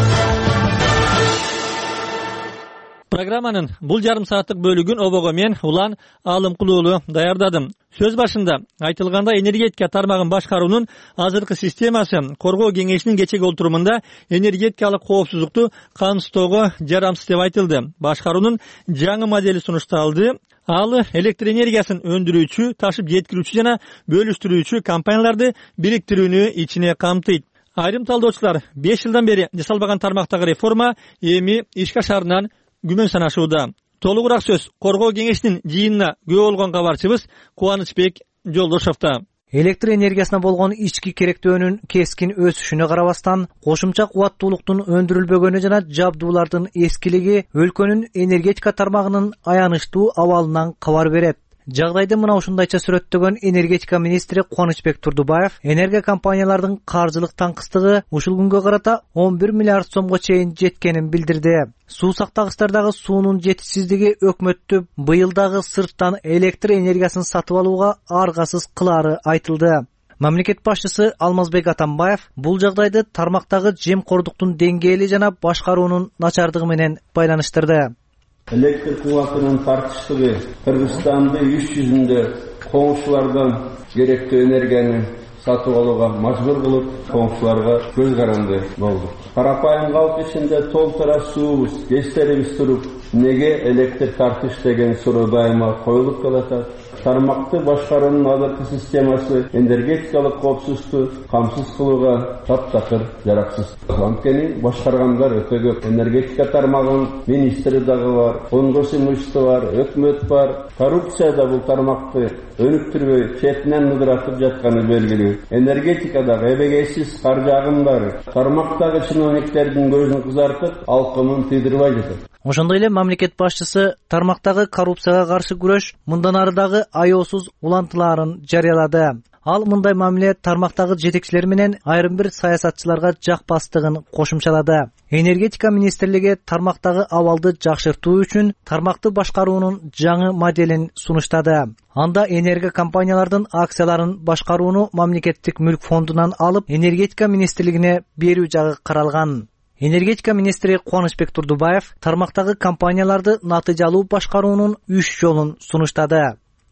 Программанын бул жарым сааттык бөлүгүн обого мен Улан Алымкулуулу даярдадым. Сөз башында айтылгандай, энергетика тармагын башкаруунун азыркы системасы коргоо кеңешинин кечеги олтурумунда энергетикалык коопсуздукту камсыздоого жарамсыз деп айтылды. Башкаруунун жаңы модели сунушталды. Ал электр энергиясын өндүрүүчү, ташып жеткирүүчү жана бөлүштүрүүчү компанияларды бириктирүүнү ичине камтыйт. Айрым талдоочулар беш жылдан бери жасалбаган тармактагы реформа эми ишке ашарынан күмөн санашууда. Толугураак сөз коргоо кеңешинин жыйынына күбө болгон кабарчыбыз Кубанычбек Жолдошовто. Электр энергиясына болгон ички керектөөнүн кескин өсүшүнө карабастан, кошумча кубаттуулуктун өндүрүлбөгөнү жана жабдуулардын эскилиги өлкөнүн энергетика тармагынын аянычтуу абалынан кабар берет. Жагдайды мына ушундайча сүрөттөгөн энергетика министри Кубанычбек Турдубаев энергия компаниялардын каржылык таңкыстыгы ушул күнгө карата он бир миллиард сомго чейин жеткенин билдирди. Суу сактагычтардагы суунун жетишсиздиги өкмөттү быйыл дагы сырттан электр энергиясын сатып алууга аргасыз кылаары айтылды. Мамлекет башчысы Алмазбек Атамбаев бул жагдайды тармактагы жемкордуктун деңгээли жана башкаруунун начардыгы менен байланыштырды. Электр кубатынын тартыштыгы Кыргызстанды үч жүзүндө коңшулардан керектүү энергияны сатып алууга мажбур болуп, коңшуларга көз каранды болду. Карапайым калп ичинде толтура суубуз, кечтерибиз туруп, неге электр тартыш деген суроо дайыма коюлуп келатат. Тармакты башкаруунун азыркы системасы энергетикалык коопсуздукту камсыз кылууга таптакыр жараксыз. Анткени башкаргандар өтө көп. Энергетика тармагынын министри дагы бар, конгресс мыйзамы бар, өкмөт бар. Коррупция да бул тармакты өнүктүрбөй, четинен ыдыратып жатканы белгилүү. Энергетикадагы эбегейсиз каржы агымдары тармактагы чиновниктердин көзүн кызартып, алкымын тыйдырбай жатат. Ошондой эле мамлекет башчысы тармактагы коррупцияга каршы күрөш мындан ары дагы аеосуз улантылаарын жарыялады. Ал мындай мамиле тармактагы жетекчилер менен айрым бир саясатчыларга жакпастыгын кошумчалады. Энергетика министрлиги тармактагы абалды жакшыртуу үчүн тармакты башкаруунун жаңы моделин сунуштады. Анда энергия компаниялардын акцияларын башкарууну мамлекеттик мүлк фондунан алып, энергетика министрлигине берүү жагы каралган. Энергетика министри Кубанычбек Турдубаев тармактагы компанияларды натыйжалуу башкаруунун үч жолун сунуштады.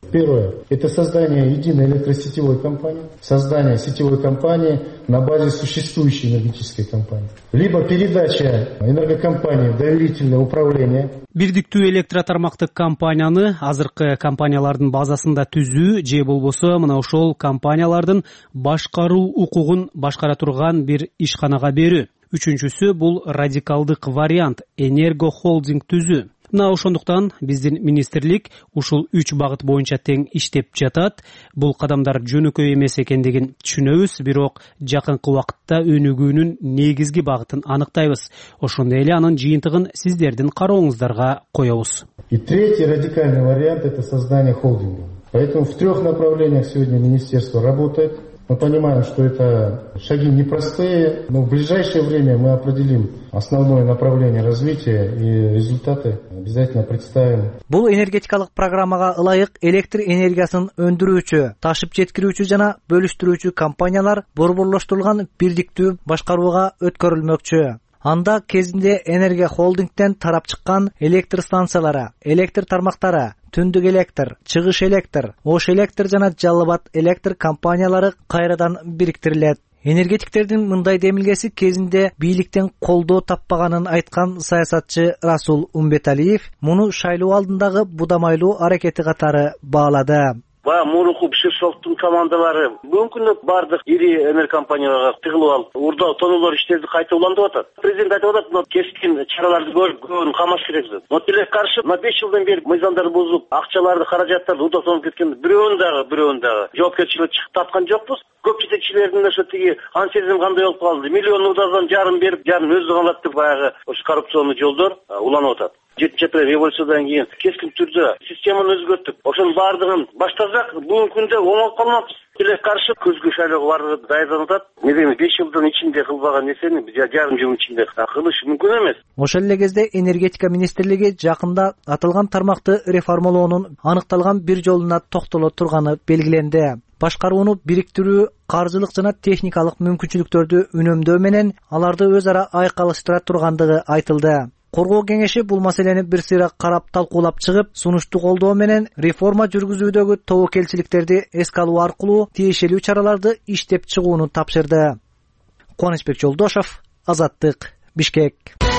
Первое – это создание единой электросетевой компании, создание сетевой компании на базе существующей энергетической компании, либо передача энергокомпании в доверительное управление. Бирдиктүү электро тармактык компанияны азыркы компаниялардын базасында түзүү же болбосо мына ошол компаниялардын башкаруу укугун башкара турган бир ишканага берүү. Үчүнчүсү бул радикалдык вариант энерго холдинг түзүү. Мына ошондуктан биздин министрлик ушул үч багыт боюнча тең иштеп жатат. Бул кадамдар жөнөкөй эмес экендигин түшүнөбүз, бирок жакынкы убакытта өнүгүүнүн негизги багытын аныктайбыз. Ошондой эле анын жыйынтыгын сиздердин карооңуздарга коебуз. И третий радикальный вариант – это создание холдинга. Поэтому в трех направлениях сегодня министерство работает. Мы понимаем, что это шаги непростые, но в ближайшее время мы определим основное направление развития и результаты обязательно представим. Бул энергетикалык программага ылайык электр энергиясын өндүрүүчү, ташып жеткирүүчү жана бөлүштүрүүчү компаниялар борборлоштурулган бирдиктүү башкарууга өткөрүлмөкчү. Анда кезинде энергия холдингден тарап чыккан электр станциялары, электр тармактары, түндүк электр, чыгыш электр, ош электр жана жалал абад электр компаниялары кайрадан бириктирилет. Энергетиктердин мындай демилгеси кезинде бийликтен колдоо таппаганын айткан саясатчы Расул Умбеталиев муну шайлоо алдындагы будамайлуу аракети катары баалады. Баягы Муруху Биширшовдун командалары бүгүнкү күндө бардык ири энергокомпанияларга тыгылып алып, урдоо тоноолор иштерди кайта улантып атат. Президент айтып атат, но кескин чараларды көрүп, көбүн камаш керек деп. Но тилекке каршы мына беш жылдан бери мыйзамдарды бузуп, акчаларды, каражаттарды урдоо тонуп кеткен бирөөнүн дагы, бирөөнүн дагы жоопкерчиликке чыгып тапкан жокпуз. Көп жетекчилердин ошо тиги ансезим кандай болуп калды. Миллион удадан жарым берип, жарым өзү калат деп баягы ошо коррупционный жолдор уланып атат. жетинчи апрель революциядан кийин кескин түрдө системаны өзгөртүп, ошонун баардыгын баштасак, бүгүнкү күндө оңолуп калмакпыз. Тилекке каршы көзгө шайлоого барууга даярданып атат. Медени беш жылдын ичинде кылбаган нерсени жарым жыл ичинде кылыш мүмкүн эмес. Ошол эле кезде энергетика министрлиги жакында аталган тармакты реформалоонун аныкталган бир жолуна токтоло турганы белгиленди. Башкарууну бириктирүү, каржылык жана техникалык мүмкүнчүлүктөрдү үнөмдөө менен аларды өз ара айкалыштыра тургандыгы айтылды. Коргоо кеңеши бул маселени бир сыйра карап талкуулап чыгып, сунушту колдоо менен реформа жүргүзүүдөгү тобокелчиликтерди эске алуу аркылуу тиешелүү чараларды иштеп чыгууну тапшырды. Кубанычбек Жолдошов, Азаттык, Бишкек.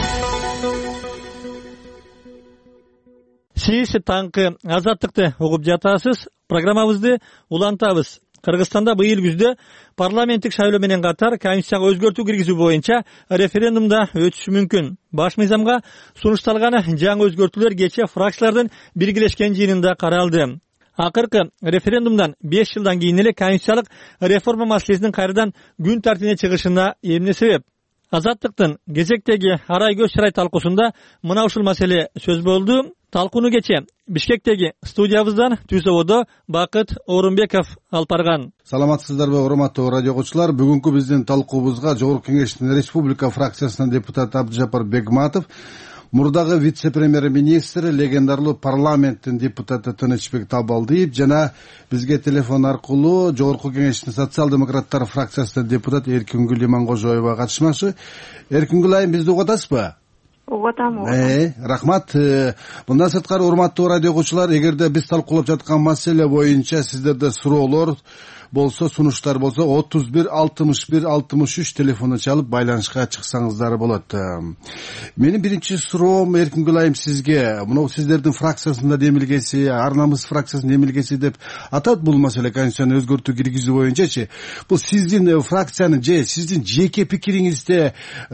Сиз таңкы Азаттыкты угуп жатасыз. Программабызды улантабыз. Кыргызстанда быйыл күздө парламенттик шайлоо менен катар конституцияга өзгөртүү киргизүү боюнча референдумда өтүшү мүмкүн. Баш мыйзамга сунушталган жаңы өзгөртүүлөр кече фракциялардын биргелешкен жыйынында каралды. Акыркы референдумдан беш жылдан кийин эле конституциялык реформа маселесинин кайрадан күн тартибине чыгышына эмне себеп? Азаттыктын кезектеги арай көз чырай талкуусунда мына ушул маселе сөз болду. Талкууну кече Бишкектеги студиябыздан Түзөбодо Бакыт Орунбеков алып барган. Саламатсыздарбы, урматтуу радио окуучулар? Бүгүнкү биздин талкуубузга Жогорку Кеңештин Республика фракциясынын депутаты Абдыжапар Бегматов, мурдагы вице-премьер-министр, легендарлуу парламенттин депутаты Тынычбек Табалдиев жана бизге телефон аркылуу Жогорку Кеңештин социал-демократтар фракциясынын депутаты Эркингүл Имангожоева катышмакчы. Эркингүл айым, бизди угуп атасызбы? Угатам. Э, рахмат. Мындан сырткары, урматтуу радио окуучулар, эгерде биз талкуулап жаткан маселе боюнча сиздерде суроолор болсо, сунуштар болсо, отуз бир алтымыш бир алтымыш үч телефону чалып байланышка чыксаңыздар болот. Менин биринчи суроом, Эркингүл айым, сизге. Мына сиздердин фракциясында демилгеси, Ар намыс фракциясынын демилгеси деп атат бул маселе, конституцияны өзгөртүү киргизүү боюнчачы. Бул сиздин фракциянын же сиздин жеке пикириңизде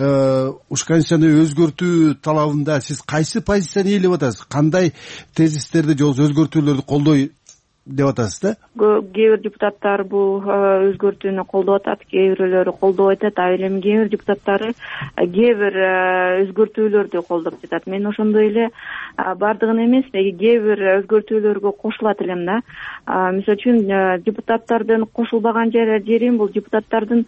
уш конституцияны өзгөртүү талабында сиз кайсы позицияны ээлеп атасыз? Кандай тезистерди же өзгөртүүлөрдү колдой деп атасыз да? Кээ бир депутаттар бул өзгөртүүнү колдоп атат, кээ бирлери колдобой атат, а эми кээ бир депутаттары кээ бир өзгөртүүлөрдү колдоп жатат. Мен ошондой эле бардыгын эмес, кээ бир өзгөртүүлөргө кошулат элем да. Мисалы үчүн депутаттардын кошулбаган жерим бул депутаттардын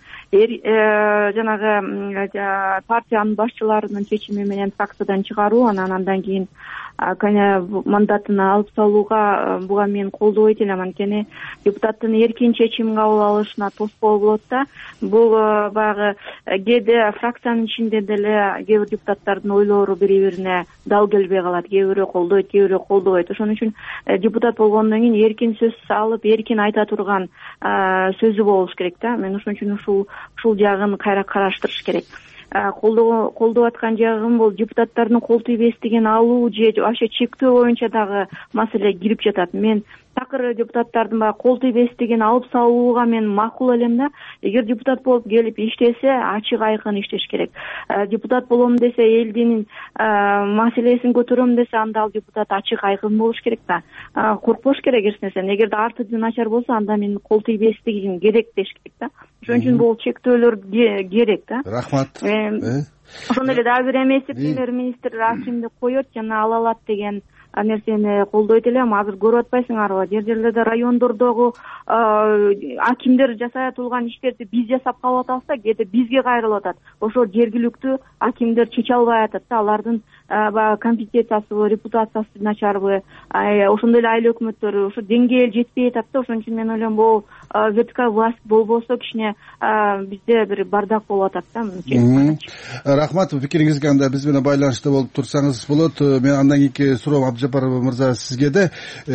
жанагы партиянын башчыларынын чечими менен фракциядан чыгаруу, анан андан кийин мандатын алып салууга буга мен колдобойт элем. Анткени депутаттын эркин чечим кабыл алышына тоскоол болот да. Бул баягы кээде фракциянын ичинде деле кээ бир депутаттардын ойлору бири бирине дал келбей калат. Кээ бирөө колдойт, кээ бирөө колдобойт. Ошон үчүн депутат болгондон кийин эркин сөз алып, эркин айта турган сөзү болуш керек да. Мен ошон үчүн ушул ушул жагын кайра караштырыш керек. Колдоп аткан жагым бул депутаттардын кол тийбестигин алуу же вообще чектөө боюнча дагы маселе кирип жатат. Мен такыр депутаттардын баягы кол тийбестигин алып салууга мен макул элем да. Эгер депутат болуп келип иштесе, ачык айкын иштеш керек. Депутат болом десе, элдин маселесин көтөрөм десе, анда ал депутат ачык айкын болуш керек да. Коркпош керек эч нерседен. Эгерде арты начар болсо, анда мен кол тийбестигин керек деш керек да. Ошон үчүн бул чектөөлөр керек да. Рахмат. Ошондой эле дагы бир эмеси премьер-министр акимди коет жана ала алат деген нерсени колдойт элем. Азыр көрүп атпайсыңарбы? Жер жерлерде райондордогу акимдер жасай турган иштерди биз жасап калып атабыз, кээде бизге кайрылып атат. Ошо жергиликтүү акимдер чече албай атат да. Алардын баягы компетенциясыбы, репутациясы начарбы, ошондой эле айыл өкмөттөрү ошо деңгээл жетпей атат да. Ошон үчүн мен ойлойм, бул вертикаль власть болбосо кичине бизде бир бардак болуп атат да. Рахмат, пикириңизге анда биз менен байланышта болуп турсаңыз болот. Мен андан кийинки суроо Абдыжапар мырза сизге да.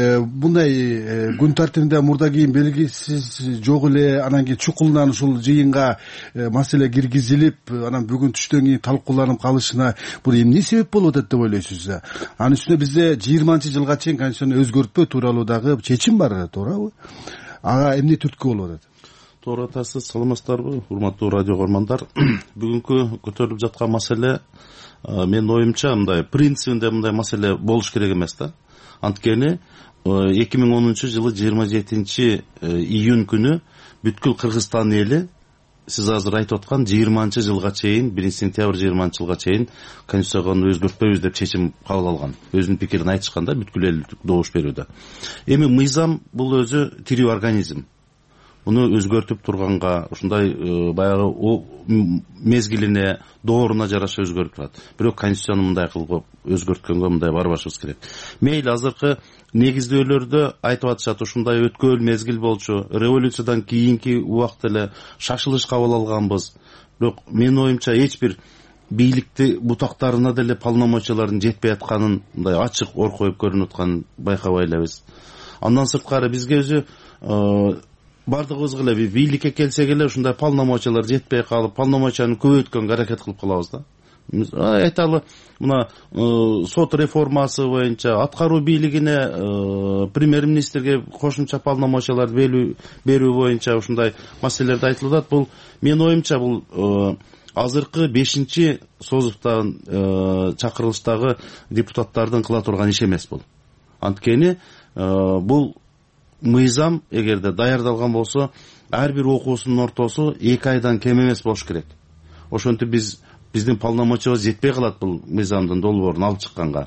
Мындай күн тартибинде мурда кийин белгисиз жок эле, анан кийин чукулунан ушул жыйынга маселе киргизилип, анан бүгүн түштөн кийин талкууланып калышына бул эмне себеп болуп атат деп ойлойсуз? Анын үстүнө бизде жыйырманчы жылга чейин конституцияны өзгөртпөө тууралуу дагы чечим бар, туурабы? Ага эмне түрткү болуп атат? Туура атасыз, саламатсыздарбы, урматтуу радио көрөрмандар. Бүгүнкү көтөрүлүп жаткан маселе мен оюмча мындай принцибинде мындай маселе болуш керек эмес да. Анткени эки миң онунчу жылы жыйырма жетинчи июнь күнү бүткүл Кыргызстан эли сиз азыр айтып аткан жыйырманчы жылга чейин, биринчи сентябрь жыйырманчы жылга чейин конституцияны өзгөртпөйбүз деп чечим кабыл алган. Өзүнүн пикирин айтышканда бүткүл эл добуш берүүдө. Эми мыйзам бул өзү тирүү организм. Муну өзгөртүп турганга ушундай баягы мезгилине, дооруна жараша өзгөрүп турат. Бирок конституцияны мындай кылып өзгөрткөнгө мындай барбашыбыз керек. Мейли азыркы негиздөөлөрдө айтып атышат, ушундай өткөөл мезгил болчу, революциядан кийинки убакта эле шашылыш кабыл алганбыз. Бирок менин оюмча эч бир бийликти бутактарына деле полномочиялардын жетпей атканын мындай ачык оркоюп көрүнүп атканын байкабай элебиз. Андан сырткары бизге өзү бардыгыбызга эле бийликке келсек эле ушундай полномочиялар жетпей калып, полномочияны көбөйткөнгө аракет кылып калабыз да. Айталы, мына сот реформасы боюнча аткаруу бийлигине премьер-министрге кошумча полномочиялар берүү боюнча ушундай маселелерди айтылып атат. Бул менин оюмча бул азыркы бешинчи созуктагы чакырылыштагы депутаттардын кыла турган иш эмес бул. Анткени бул мыйзам эгерде даярдалган болсо, ар бир окуусунун ортосу эки айдан кем эмес болуш керек. Ошентип биз биздин полномочиябыз жетпей калат бул мыйзамдын долбоорун алып чыкканга.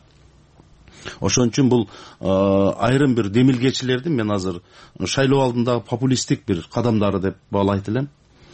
Ошон үчүн бул айрым бир демилгечилердин мен азыр шайлоо алдындагы популисттик бир кадамдары деп баалайт элем.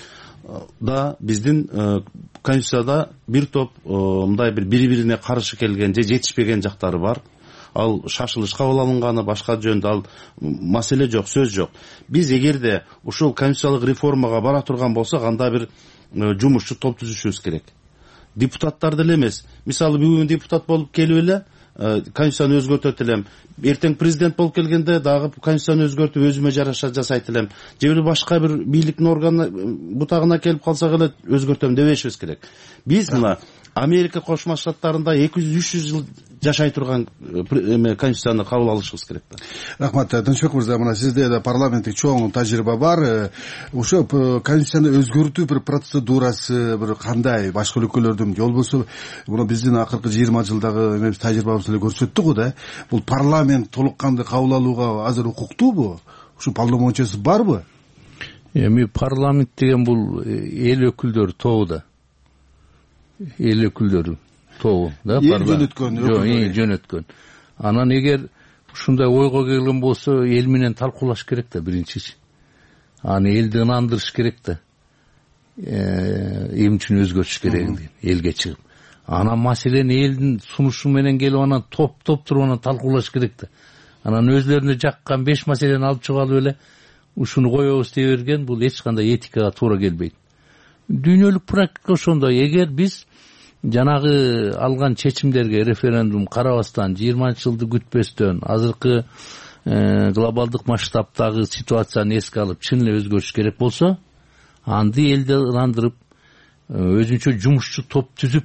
Да биздин конституцияда бир топ мындай бир бири-бирине каршы келген же жетишпеген жактары бар. Ал шашылыш кабыл алынганы, башка жөндө ал маселе жок, сөз жок. Биз эгерде ушул конституциялык реформага бара турган болсок, анда бир жумушчу топ түзүшүбүз керек. Депутаттар деле эмес. Мисалы бүгүн депутат болуп келип эле конституцияны өзгөртөт элем. Эртең президент болуп келгенде дагы конституцияны өзгөртүп өзүмө жараша жасайт элем. Же бир башка бир бийликтин органына бутагына келип калсак эле өзгөртөм дебешибиз керек. Биз мына Америка Кошмо Штаттарында эки жүз үч жүз жыл жашай турган конституцияны кабыл алышыбыз керек да. Рахмат, Тынчбек мырза, мына сизде да парламенттик чоң тажрыйба бар. Ошо конституцияны өзгөртүү бир процедурасы бир кандай башка өлкөлөрдүн, же болбосо муну биздин акыркы жыйырма жылдагы эмес тажрыйбабыз эле көрсөттү го да. Бул парламент толук кандуу кабыл алууга азыр укуктуубу? Ушу полномочиясы барбы? Эми парламент деген бул эл өкүлдөрү тобу да. Эл өкүлдөрү тобу да, эл жөнөткөн, эл жөнөткөн. Анан эгер ушундай ойго келген болсо, эл менен талкуулаш керек да биринчи. Аны элди ынандырыш керек да. Эмне үчүн өзгөртүш керегин элге чыгып. анан маселени элдин сунушу менен келип анан топ топ туруп анан талкуулаш керек да. Анан өзлөрүнө жаккан беш маселени алып чыгып алып эле ушуну коебуз дей берген, бул эч кандай этикага туура келбейт. Дүйнөлүк практика ошондой. Эгер биз жанагы алган чечимдерге референдум карабастан, жыйырманчы жылды күтпөстөн, азыркы глобалдык масштабтагы ситуацияны эске алып чын эле өзгөрүш керек болсо, анда элди ыландырып, өзүнчө жумушчу топ түзүп,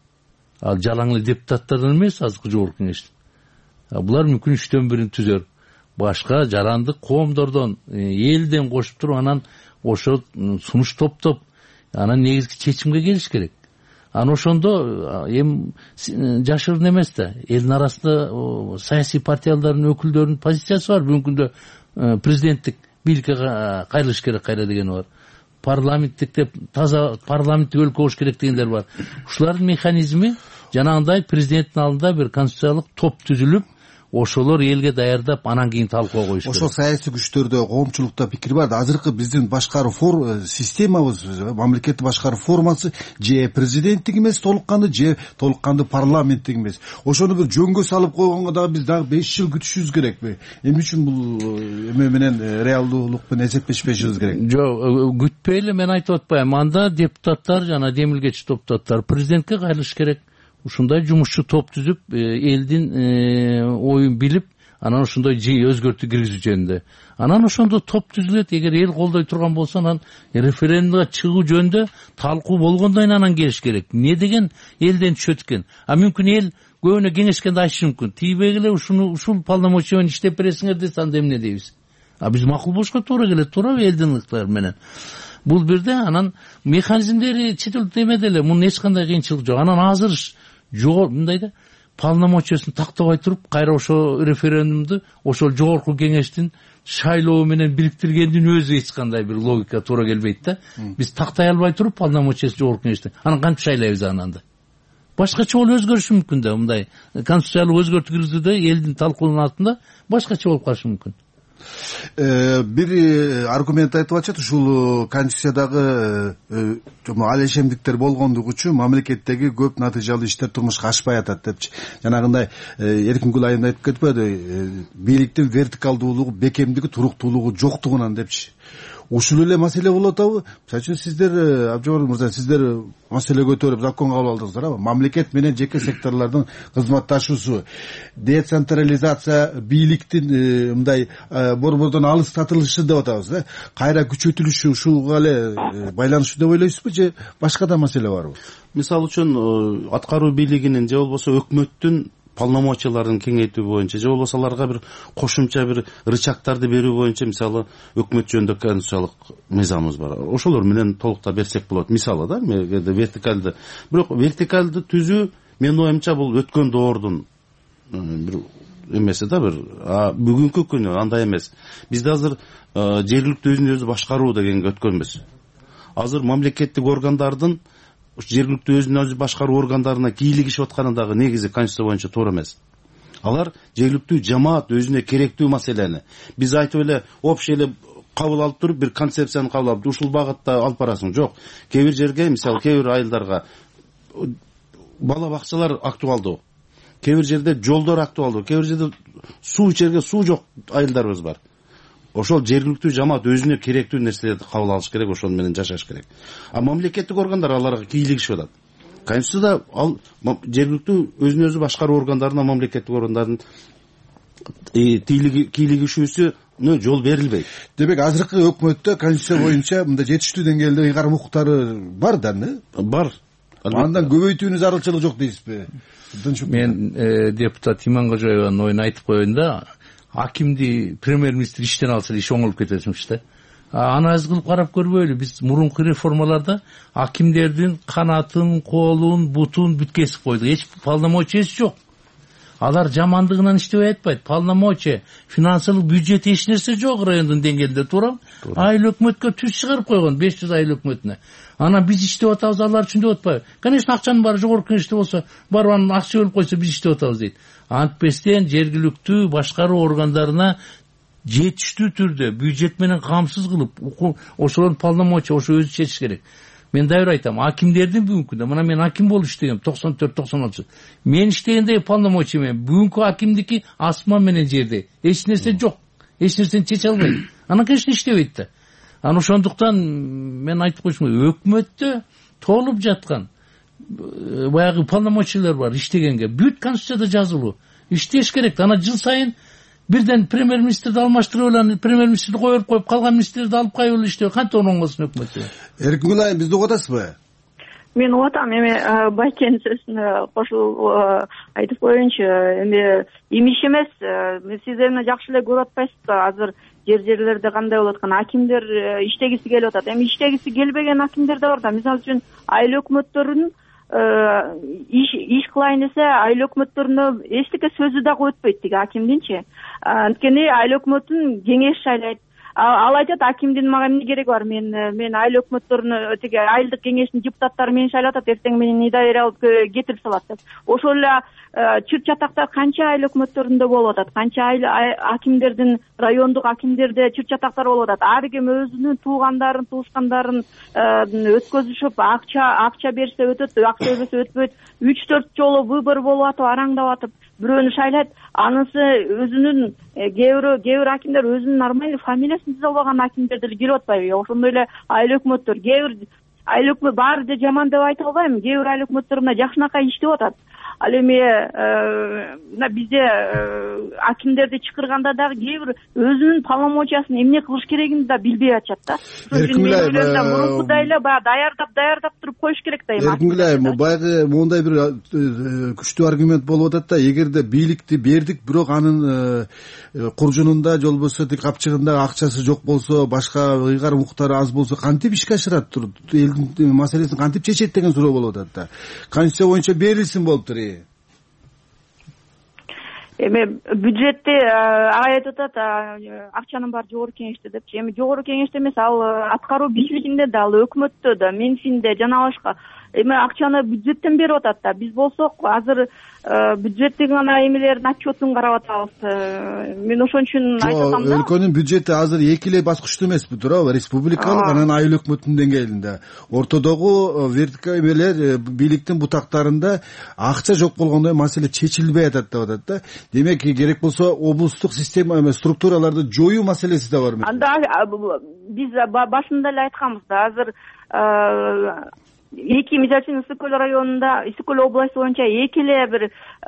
ал жалаң эле депутаттардан эмес, азыркы жогорку кеңештин. Булар мүмкүн үчтөн бирин түзөр. Башка жарандык коомдордон, элден кошуп туруп, анан ошо сунуш топтоп, анан негизги чечимге келиш керек. Анан ошондо эми жашырын эмес да, элдин арасында саясий партиялардын өкүлдөрүнүн позициясы бар. Бүгүнкү күндө президенттик бийликке кайрылыш керек кайра дегени бар. Парламенттик деп таза парламенттик өлкө болуш керек дегендер бар. Ушулардын механизми жанагындай президенттин алдында бир конституциялык топ түзүлүп, ошолор элге даярдап, анан кийин талкууга коюш керек. Ошол саясий күчтөрдө, коомчулукта пикир бар да. Азыркы биздин башкаруу фор системабыз, мамлекетти башкаруу формасы же президенттик эмес толук кандуу, же толук кандуу парламенттик эмес. Ошону бир жөнгө салып койгонго дагы биз дагы беш жыл күтүшүбүз керекпи? Эмне үчүн бул эме менен реалдуулук менен эсептешпешибиз керек? Жок, күтпөй эле мен айтып атпайм. Анда депутаттар жана демилгечи депутаттар президентке кайрылыш керек. Ушундай жумушчу топ түзүп, элдин оюн билип, анан ошондой өзгөртүү киргизүү жөнүндө. Анан ошондо топ түзүлөт. Эгер эл колдой турган болсо, анан референдумга чыгуу жөнүндө талкуу болгондон анан келиш керек. Эмне деген элден түшөт экен? А мүмкүн эл көбүнө кеңешкенде айтышы мүмкүн. Тийбегиле ушуну ушул полномочия менен иштеп бересиңер десе, анда эмне дейбиз? А биз макул болушка туура келет, туурабы элдин ыктыяры менен? Бул бирде, анан механизмдери чет элде эмеде эле, мунун эч кандай кыйынчылык жок. Анан азыр жогор мындай да, полномочиясын тактабай туруп, кайра ошо референдумду ошол жогорку кеңештин шайлоо менен бириктиргендин өзү эч кандай бир логика туура келбейт да. Биз тактай албай туруп полномочиясы жогорку кеңештин, анан кантип шайлайбыз ананда? Башкача болуп өзгөрүшү мүмкүн да, мындай конституциялык өзгөртүү киргизүүдө элдин талкуунун алтында башкача болуп калышы мүмкүн. Бир аргумент айтып атышат, ушул конституциядагы алешемдиктер болгондугу үчүн мамлекеттеги көп натыйжалуу иштер турмушка ашпай атат депчи. Жанагындай эркин гүл айында айтып кетпеди, бийликтин вертикалдуулугу, бекемдиги, туруктуулугу жоктугунан депчи. Ушул эле маселе болуп атабы? Мисалы үчүн сиздер, Абжогоров мырза, сиздер маселе көтөрүп закон кабыл алдыңыздар, мамлекет менен жеке секторлордун кызматташуусу, децентрализация, бийликтин мындай борбордон алыстатылышы деп атабыз да, кайра күчөтүлүшү, ушуга эле байланыштуу деп ойлойсузбу же башка да маселе барбы? Мисалы үчүн аткаруу бийлигинин же болбосо өкмөттүн полномочияларын кеңейтүү боюнча, же болбосо аларга бир кошумча бир рычагтарды берүү боюнча, мисалы өкмөт жөнүндө конституциялык мыйзамыбыз бар. Ошолор менен толукта берсек болот. Мисалы да, вертикалды. Бирок вертикалды түзүү менин оюмча бул өткөн доордун бир эмеси да, бир. А бүгүнкү күнү андай эмес. Бизде азыр жергиликтүү өзүн өзү башкаруу дегенге өткөнбүз. Азыр мамлекеттик органдардын жергиликтүү өзүн өзү башкаруу органдарына кийлигишип атканы дагы негизи конституция боюнча туура эмес. Алар жергиликтүү жамаат өзүнө керектүү маселени биз айтып эле общий эле кабыл алып туруп, бир концепцияны кабыл алып, ушул багытта алып барасың. Жок, кээ бир жерге, мисалы кээ бир айылдарга бала бакчалар актуалдуу, кээ бир жерде жолдор актуалдуу, кээ бир жерде суу ичерге суу жок айылдарыбыз бар. Ошол жергиликтүү жамаат өзүнө керектүү нерселерди кабыл алыш керек, ошол менен жашаш керек. А мамлекеттик органдар аларга кийлигишип атат. Конституцияда ал жергиликтүү өзүн өзү башкаруу органдарына мамлекеттик органдардын кийлигишүүсүнө жол берилбейт. Демек азыркы өкмөттө конституция боюнча мындай жетиштүү деңгээлде ыйгарым укуктары бар да, не? Бар. Андан көбөйтүүнүн зарылчылыгы жок дейсизби? Мен депутат Иманкожоевдун оюн айтып коеюн да. Акимди премьер-министр иштен алса иш оңолуп кетесиңиш да. Анализ кылып карап көрбөйлү, биз мурунку реформаларда акимдердин канатын, колун, бутун бүт кесип койдук. Эч полномочиясы жок. Алар жамандыгынан иштебей атпайт. Полномочия, финансылык бюджет эч нерсе жок райондун деңгээлинде, туура. Айыл өкмөткө түз чыгарып койгон, беш жүз айыл өкмөтүнө. Анан биз иштеп атабыз, алар үчүн деп атпайбы? Конечно, акчанын баары жогорку кеңеште болсо, барып анын акча бөлүп койсо биз иштеп атабыз дейт. Антпестен жергиликтүү башкаруу органдарына жетиштүү түрдө бюджет менен камсыз кылып, ошолордун полномочия ошо өзү чечиш керек. мен дайыр айтам, акимдердин бүгүнкү күндө, мына мен аким болуп иштегем токсон төрт токсон алтынчы мен иштегенде полномочия менен, бүгүнкү акимдики асман менен жерде, эч нерсе жок, эч нерсени чече албайт. Анан конечно иштебейт да. Анан ошондуктан мен айтып койчумун, өкмөттө толуп жаткан баягы полномочиялар бар иштегенге. Бүт конституцияда жазылуу. Иштеш керек. Анан жыл сайын бирден премьер-министрди алмаштырып алып, премьер-министрди коюп коюп, калган министрлерди алып кайып эле иштеп, кантип оңгосун өкмөттө? Эркингүл айым, бизди угуп атасызбы? Мен угуп атам. Эми Байкенин сөзүнө кошулуп айтып коеюнчу, эми имиш эмес, сиз эми жакшы эле көрүп атпайсызбы? Азыр жер жерлерде кандай болуп аткан, акимдер иштегиси келип атат. Эми иштегиси келбеген акимдер да бар да. Мисалы үчүн айыл өкмөттөрүнүн иш иш кылайын десе, айыл өкмөттөрүнө эчтеке сөзү дагы өтпөйт тиги акимдинчи. Анткени айыл өкмөтүн кеңеш шайлайт. Ал айтат, акимдин мага эмне кереги бар? Мен мен айыл өкмөттөрүнө тиги айылдык кеңештин депутаттары мени шайлатат, эртең менен недоверие алып кетирип салат деп. Ошол эле чыр чатактар канча айыл өкмөттөрүндө болуп атат, канча айыл акимдердин, райондук акимдерде чыр чатактар болуп атат. Ар ким өзүнүн туугандарын, туушкандарын өткөзүшүп, акча акча берсе өтөт, акча берсе өтпөйт. үч төрт жолу выбор болуп атып, араңдап атып, бирөөнү шайлайт. Анысы өзүнүн кээ бир кээ бир акимдер өзүнүн нормальный фамилиясын түзө албаган акимдер деле келип атпайбы? Ошондой эле айыл өкмөттөр, кээ бир айыл өкмөт баары да жаман деп айта албайм. Кээ бир айыл өкмөттөр мына жакшынакай иштеп атат. Ал эми мына бизде акимдерди чакырганда дагы кээ бир өзүнүн полномочиясын эмне кылыш керегин да билбей атышат да. Ошон үчүн мурункудай эле баягы даярдап даярдап туруп коюш керек да. Эми Эркингүл айым, баягы моундай бир күчтүү аргумент болуп атат да, эгерде бийликти бердик, бирок анын куржунунда же болбосо тик капчыгында акчасы жок болсо, башка ыйгар муктары аз болсо, кантип ишке ашырат, элдин маселесин кантип чечет деген суроо болуп атат да. Конституция боюнча берилсин болуптур. Эми бюджетти айтып атат, акчанын баары жогорку кеңеште депчи. Эми жогорку кеңеште эмес, ал аткаруу бийлигинде да, ал өкмөттө да, Минфинде жана башка. Эми акчаны бюджеттен берип атат да. Биз болсок азыр бюджеттин гана эмелерин отчетун карап атабыз. Мен ошон үчүн айтып атам да. Өлкөнүн бюджети азыр эки эле баскычтуу эмеспи, туурабы? Республикалык, анан айыл өкмөтүнүн деңгээлинде. Ортодогу вертикаль эмелер, бийликтин бутактарында акча жок болгондой маселе чечилбей атат деп атат да. Демек, керек болсо облустук система эмес, структураларды жоюу маселеси да бар. Анда биз башында эле айтканбыз да, азыр эки, мисалы үчүн Ысык көл районунда, Ысык көл областы боюнча эки эле бир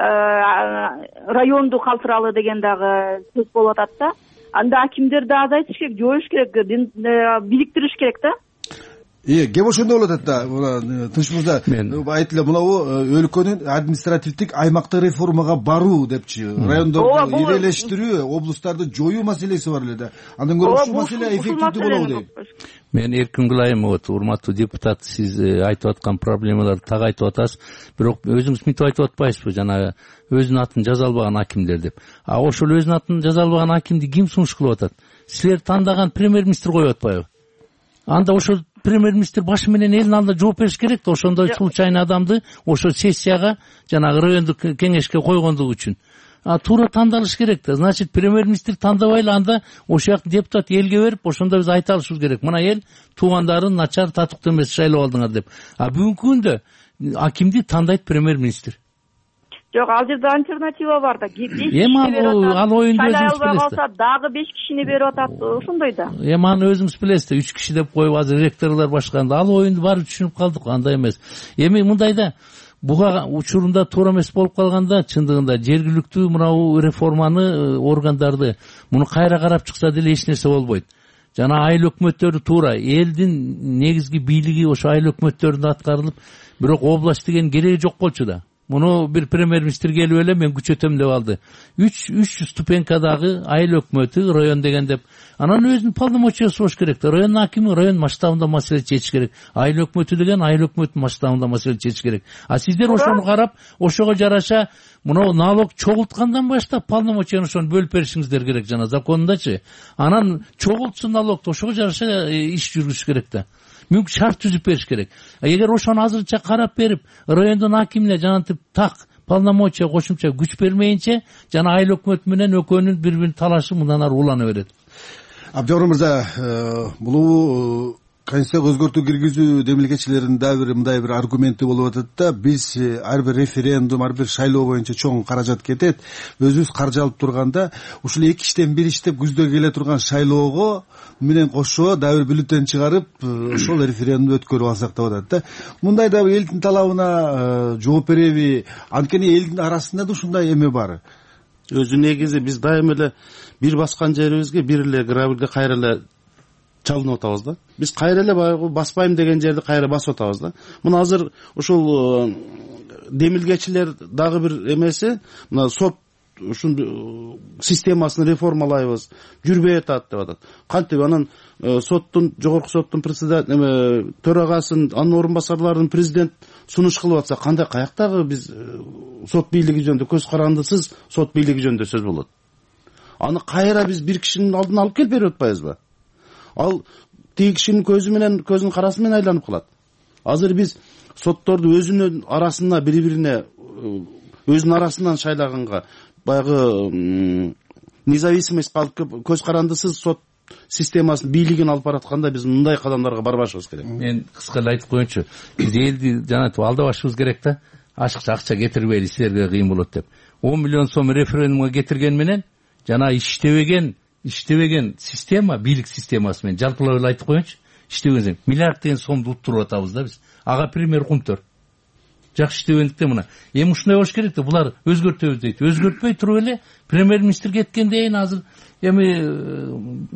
районду калтыралы деген дагы сөз болуп атат да. Анда акимдерди азайтыш керек, жоюш керек, бириктириш керек да. Э, кеп ошондой болуп атат да. Тынч мырза, айтылы мынабу өлкөнүн административдик аймактык реформага баруу депчи. Райондорду ирелештирүү, облустарды жоюу маселеси бар эле да. Андан көрө ушул маселе эффективдүү болобу дейм. Мен Эркингүл айым, вот урматтуу депутат, сиз айтып аткан проблемаларды так айтып атасыз. Бирок өзүңүз мынтип айтып атпайсызбы, жана өзүнүн атын жаза албаган акимдер деп. А ошол өзүнүн атын жаза албаган акимди ким сунуш кылып атат? Силер тандаган премьер-министр коюп атпайбы? Анда ошол премьер-министр башы менен элдин алдында жооп бериш керек да, ошондой случайный адамды ошо сессияга, жанагы райондук кеңешке койгондугу үчүн. А туура тандалыш керек да. Значит, премьер-министр тандабайлы, анда ошол жактын депутат элге берип, ошондо биз айта алышыбыз керек. Мына эл туугандарын начар, татыктуу эмес шайлап алдыңар деп. А бүгүнкү күндө акимди тандайт премьер-министр. Жок, ал жерде альтернатива бар да. Эми ал оюнду өзүңүз билесиз. Дагы беш кишини берип атат, ошондой да. Эми аны өзүңүз билесиз да, үч киши деп коюп азыр ректорлор башканда. Ал оюнду баары түшүнүп калдык, андай эмес. Эми мындай да, буга учурунда туура эмес болуп калганда, чындыгында жергиликтүү мынау реформаны органдарды муну кайра карап чыкса деле эч нерсе болбойт. Жана айыл өкмөттөрү туура, элдин негизги бийлиги ошо айыл өкмөттөрүндө аткарылып, бирок область деген кереги жок болчу да. Муну бир премьер-министр келип эле мен күчөтөм деп алды. үч жүз ступенькадагы айыл өкмөтү, район деген деп. Анан өзүнүн полномочиясы болуш керек да. Район акими район масштабында маселе чечиш керек. Айыл өкмөтү деген айыл өкмөтүнүн масштабында маселе чечиш керек. А сиздер ошону карап, ошого жараша мына налог чогулткандан баштап полномочияны ошону бөлүп беришиңиздер керек жана законундачы. Анан чогултсун налогду, ошого жараша иш жүргүзүш керек да. Мүмкүн шарт түзүп бериш керек. Эгер ошону азырынча карап берип, райондун акимине жанагынтип так полномочия, кошумча күч бермейинче, жана айыл өкмөтү менен экөөнүн бири-бирин талашы мындан ары улана берет. Абдыжапар мырза, бул конституцияга өзгөртүү киргизүү демилгечилеринин дагы бир мындай бир аргументи болуп атат да, биз ар бир референдум, ар бир шайлоо боюнча чоң каражат кетет, өзүбүз каржы алып турганда ушул эки иштен бир иштеп күздө келе турган шайлоого менен кошо дагы бир бюллетень чыгарып ошол референдумду өткөрүп алсак деп атат да. Мындай дагы элдин талабына жооп береби? Анткени элдин арасында да ушундай эме бар. Өзү негизи биз дайыма эле бир баскан жерибизге бир эле грабилге кайра эле чалынып атабыз да. Биз кайра эле баягы баспайм деген жерди кайра басып атабыз да. Мына азыр ушул демилгечилер дагы бир эмеси, мына сот ушун системасын реформалайбыз, жүрбөй атат деп атат. Кантип анан соттун, жогорку соттун председатель, төрагасын, анын орун басарларын президент сунуш кылып атса, кандай каяктагы биз сот бийлиги жөнүндө, көз карандысыз сот бийлиги жөнүндө сөз болот. Аны кайра биз бир кишинин алдына алып келип берип атпайбызбы? Ал тиги кишинин көзү менен, көзүнүн карасы менен айланып калат. Азыр биз сотторду өзүнүн арасына, бири-бирине өзүнүн арасынан шайлаганга, баягы независимость калып, көз карандысыз сот системасын, бийлигин алып баратканда биз мындай кадамдарга барбашыбыз керек. Мен кыска эле айтып коеюнчу. Биз элди жанагы алдабашыбыз керек да. Ашыкча акча кетирбейли, силерге кыйын болот деп. он миллион сом референдумга кетирген менен жана иштебеген иштебеген система, бийлик системасы менен жалпылап эле айтып коеюнчу. Иштебеген миллиард деген сомду уттуруп атабыз да биз. Ага пример кумтөр. Жакшы иштебендиктен мына. Эми ушундай болуш керек да, булар өзгөртөбүз дейт. Өзгөртпөй туруп эле премьер-министр кеткенден азыр эми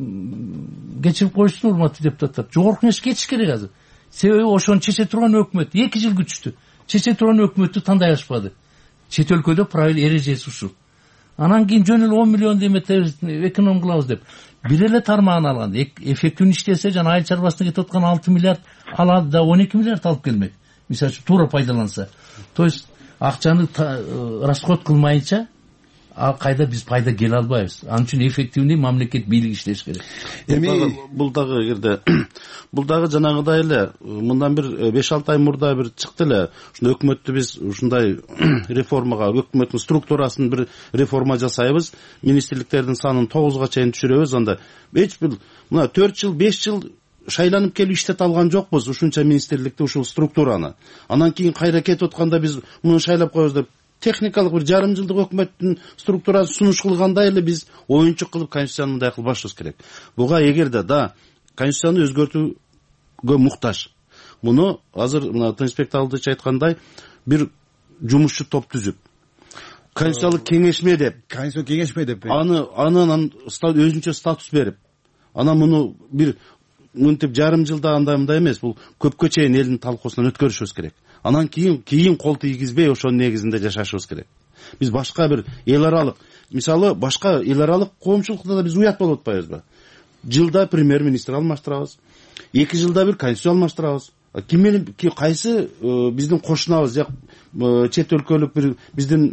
кечирип коюшсун урматтуу депутаттар. Жогорку кеңеш кетиш керек азыр. Себеби ошону чече турган өкмөт эки жыл күчтү. Чече турган өкмөттү тандай алышпады. Чет өлкөдө правил эрежеси ушул. Анан кийин жөн эле он миллион деметебиз, эконом кылабыз деп. Бир эле тармагын алганда, эффективдүү иштесе жана айыл чарбасына кетип аткан алты миллиард алады да он эки миллиард алып келмек. Мисалы үчүн туура пайдаланса. То есть акчаны расход кылмайынча ал кайда биз пайда келе албайбыз. Анын үчүн эффективный мамлекет бийлиги иштеш керек. Эми бул дагы эгерде бул дагы жанагыдай эле мындан бир беш алты ай мурда бир чыкты эле. Ушундай өкмөттү биз ушундай реформага, өкмөттүн структурасын бир реформа жасайбыз. Министрликтердин санын тогузга чейин түшүрөбүз. Анда эч бир мына төрт жыл, беш жыл шайланып келип иштете алган жокпуз ушунча министрликти, ушул структураны. Анан кийин кайра кетип атканда биз муну шайлап коебуз деп техникалык бир жарым жылдык өкмөттүн структурасын сунуш кылгандай эле биз оюнчук кылып конституцияны мындай кылбашыбыз керек. Буга эгерде да конституцияны өзгөртүүгө муктаж. Муну азыр мына Тынычбек Талдыч айткандай бир жумушчу топ түзүп, конституциялык кеңешме деп, конституциялык кеңешме деп, аны анан өзүнчө статус берип, анан муну бир мынтип жарым жылда андай мындай эмес, бул көпкө чейин элдин талкуусунан өткөрүшүбүз керек. Анан кийин кийин кол тийгизбей ошонун негизинде жашашыбыз керек. Биз башка бир эл аралык, мисалы башка эл аралык коомчулукта да биз уят болуп атпайбызбы? Жылда премьер-министр алмаштырабыз, эки жылда бир конституция алмаштырабыз. Ким менен кайсы биздин кошунабыз, же чет өлкөлүк бир биздин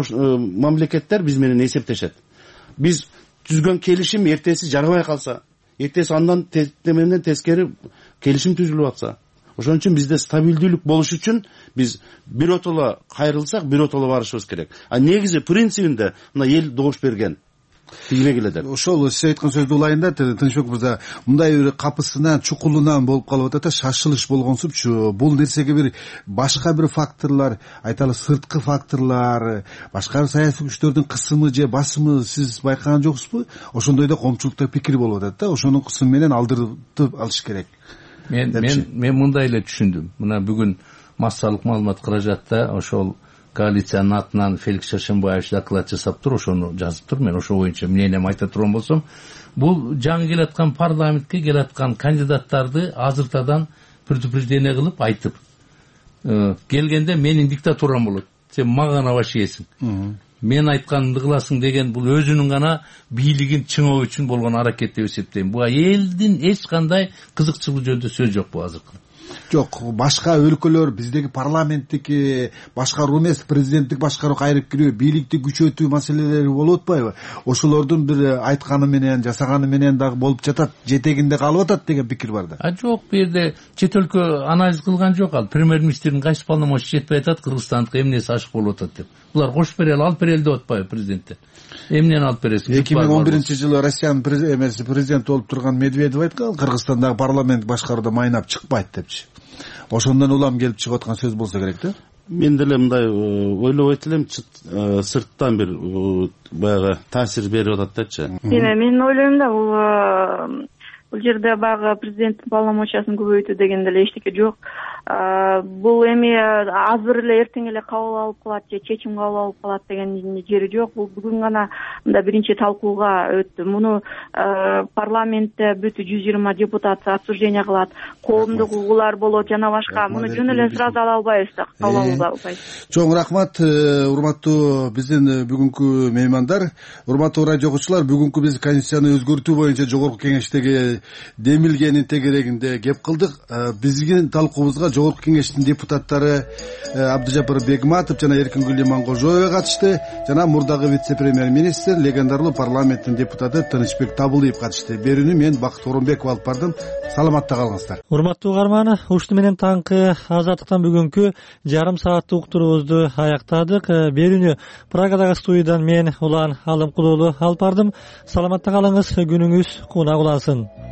мамлекеттер биз менен эсептешет. Биз түзгөн келишим эртеси жарабай калса, эртеси андан менен тескери келишим түзүлүп атса, ошон үчүн бизде стабилдүүлүк болуш үчүн биз биротоло кайрылсак, биротоло барышыбыз керек. А негизи принцибинде мына эл добуш берген. Тигине келет. Ошол сиз айткан сөздү улайын да, Тынычбек мырза, мындай бир капысынан, чукулунан болуп калып атат, шашылыш болгонсупчу. Бул нерсеге бир башка бир факторлор, айталы сырткы факторлор, башка саясий күчтөрдүн кысымы же басымы сиз байкаган жоксузбу? Ошондой да коомчулукта пикир болуп атат да, ошонун кысымы менен алдыртып алыш керек. Мен мен мен мындай эле түшүндүм. Мына бүгүн массалык маалымат каражатта ошол коалициянын атынан Феликс Шашенбаевич доклад жасап тур, ошону жазып тур. Мен ошо боюнча мнением айта турган болсом, бул жаңы келаткан парламентке келаткан кандидаттарды азыртадан предупреждение кылып айтып, келгенде менин диктатурам болот. Сен мага гана баш ийесиң. Мен айтканымды кыласың деген бул өзүнүн гана бийлигин чыңоо үчүн болгон аракет деп эсептейм. Буга элдин эч кандай кызыкчылыгы жөнүндө сөз жок бу азыркы. Жок, башка өлкөлөр, биздеги парламенттики башкаруу эмес, президенттик башкаруу кайрып кирүү, бийликти күчөтүү маселелери болуп атпайбы? Ошолордун бир айтканы менен, жасаганы менен дагы болуп жатат, жетегинде калып атат деген пикир бар да. А жок, бу жерде чет өлкө анализ кылган жок, ал премьер-министрдин кайсы полномочия жетпей атат, Кыргызстандыкы эмнеси ашык болуп атат деп. булар кош берели алып берели деп атпайбы президенттен? Эмнени алып бересиң? эки миң он биринчи жылы Россиянын эмеси президент болуп турган Медведев айткан, Кыргызстандагы парламент башкарууда майнап чыкпайт депчи. Ошондон улам келип чыгып аткан сөз болсо керек да. Мен деле мындай ойлобойт элем, сырттан бир баягы таасир берип атат дечи. Мен ойлойм да, бул бул жерде баягы президенттин полномочиясын көбөйтүү деген деле эчтеке жок. Бул эми азыр эле эртең эле кабыл алып калат же чечим кабыл алып калат деген жери жок. Бул бүгүн гана мында биринчи талкууга өттү. Муну парламентте бүт жүз жыйырма депутат обсуждение кылат, коомдук угуулар болот жана башка. Муну жөн эле сразу ала албайбыз да, кабыл ала албайбыз. Чоң рахмат, урматтуу биздин бүгүнкү меймандар. Урматтуу радио окуучулар, бүгүнкү биз конституцияны өзгөртүү боюнча жогорку кеңештеги демилгенин тегерегинде кеп кылдык. Биздин талкуубузга Жогорку кеңештин депутаттары Абдыжапар Бегматов жана Эркингүл Иманкожоева катышты, жана мурдагы вице-премьер-министр, легендарлуу парламенттин депутаты Тынычбек Табылыев катышты. Берүүнү мен Бакыт Оронбеков алып бардым. Саламатта калыңыздар. Урматтуу угарман, ушуну менен таңкы Азаттыктан бүгүнкү жарым сааттык уктуруубузду аяктадык. Берүүнү Прагадагы студиядан мен Улан Алымкулуулу алып бардым. Саламатта калыңыз, күнүңүз кунак улансын.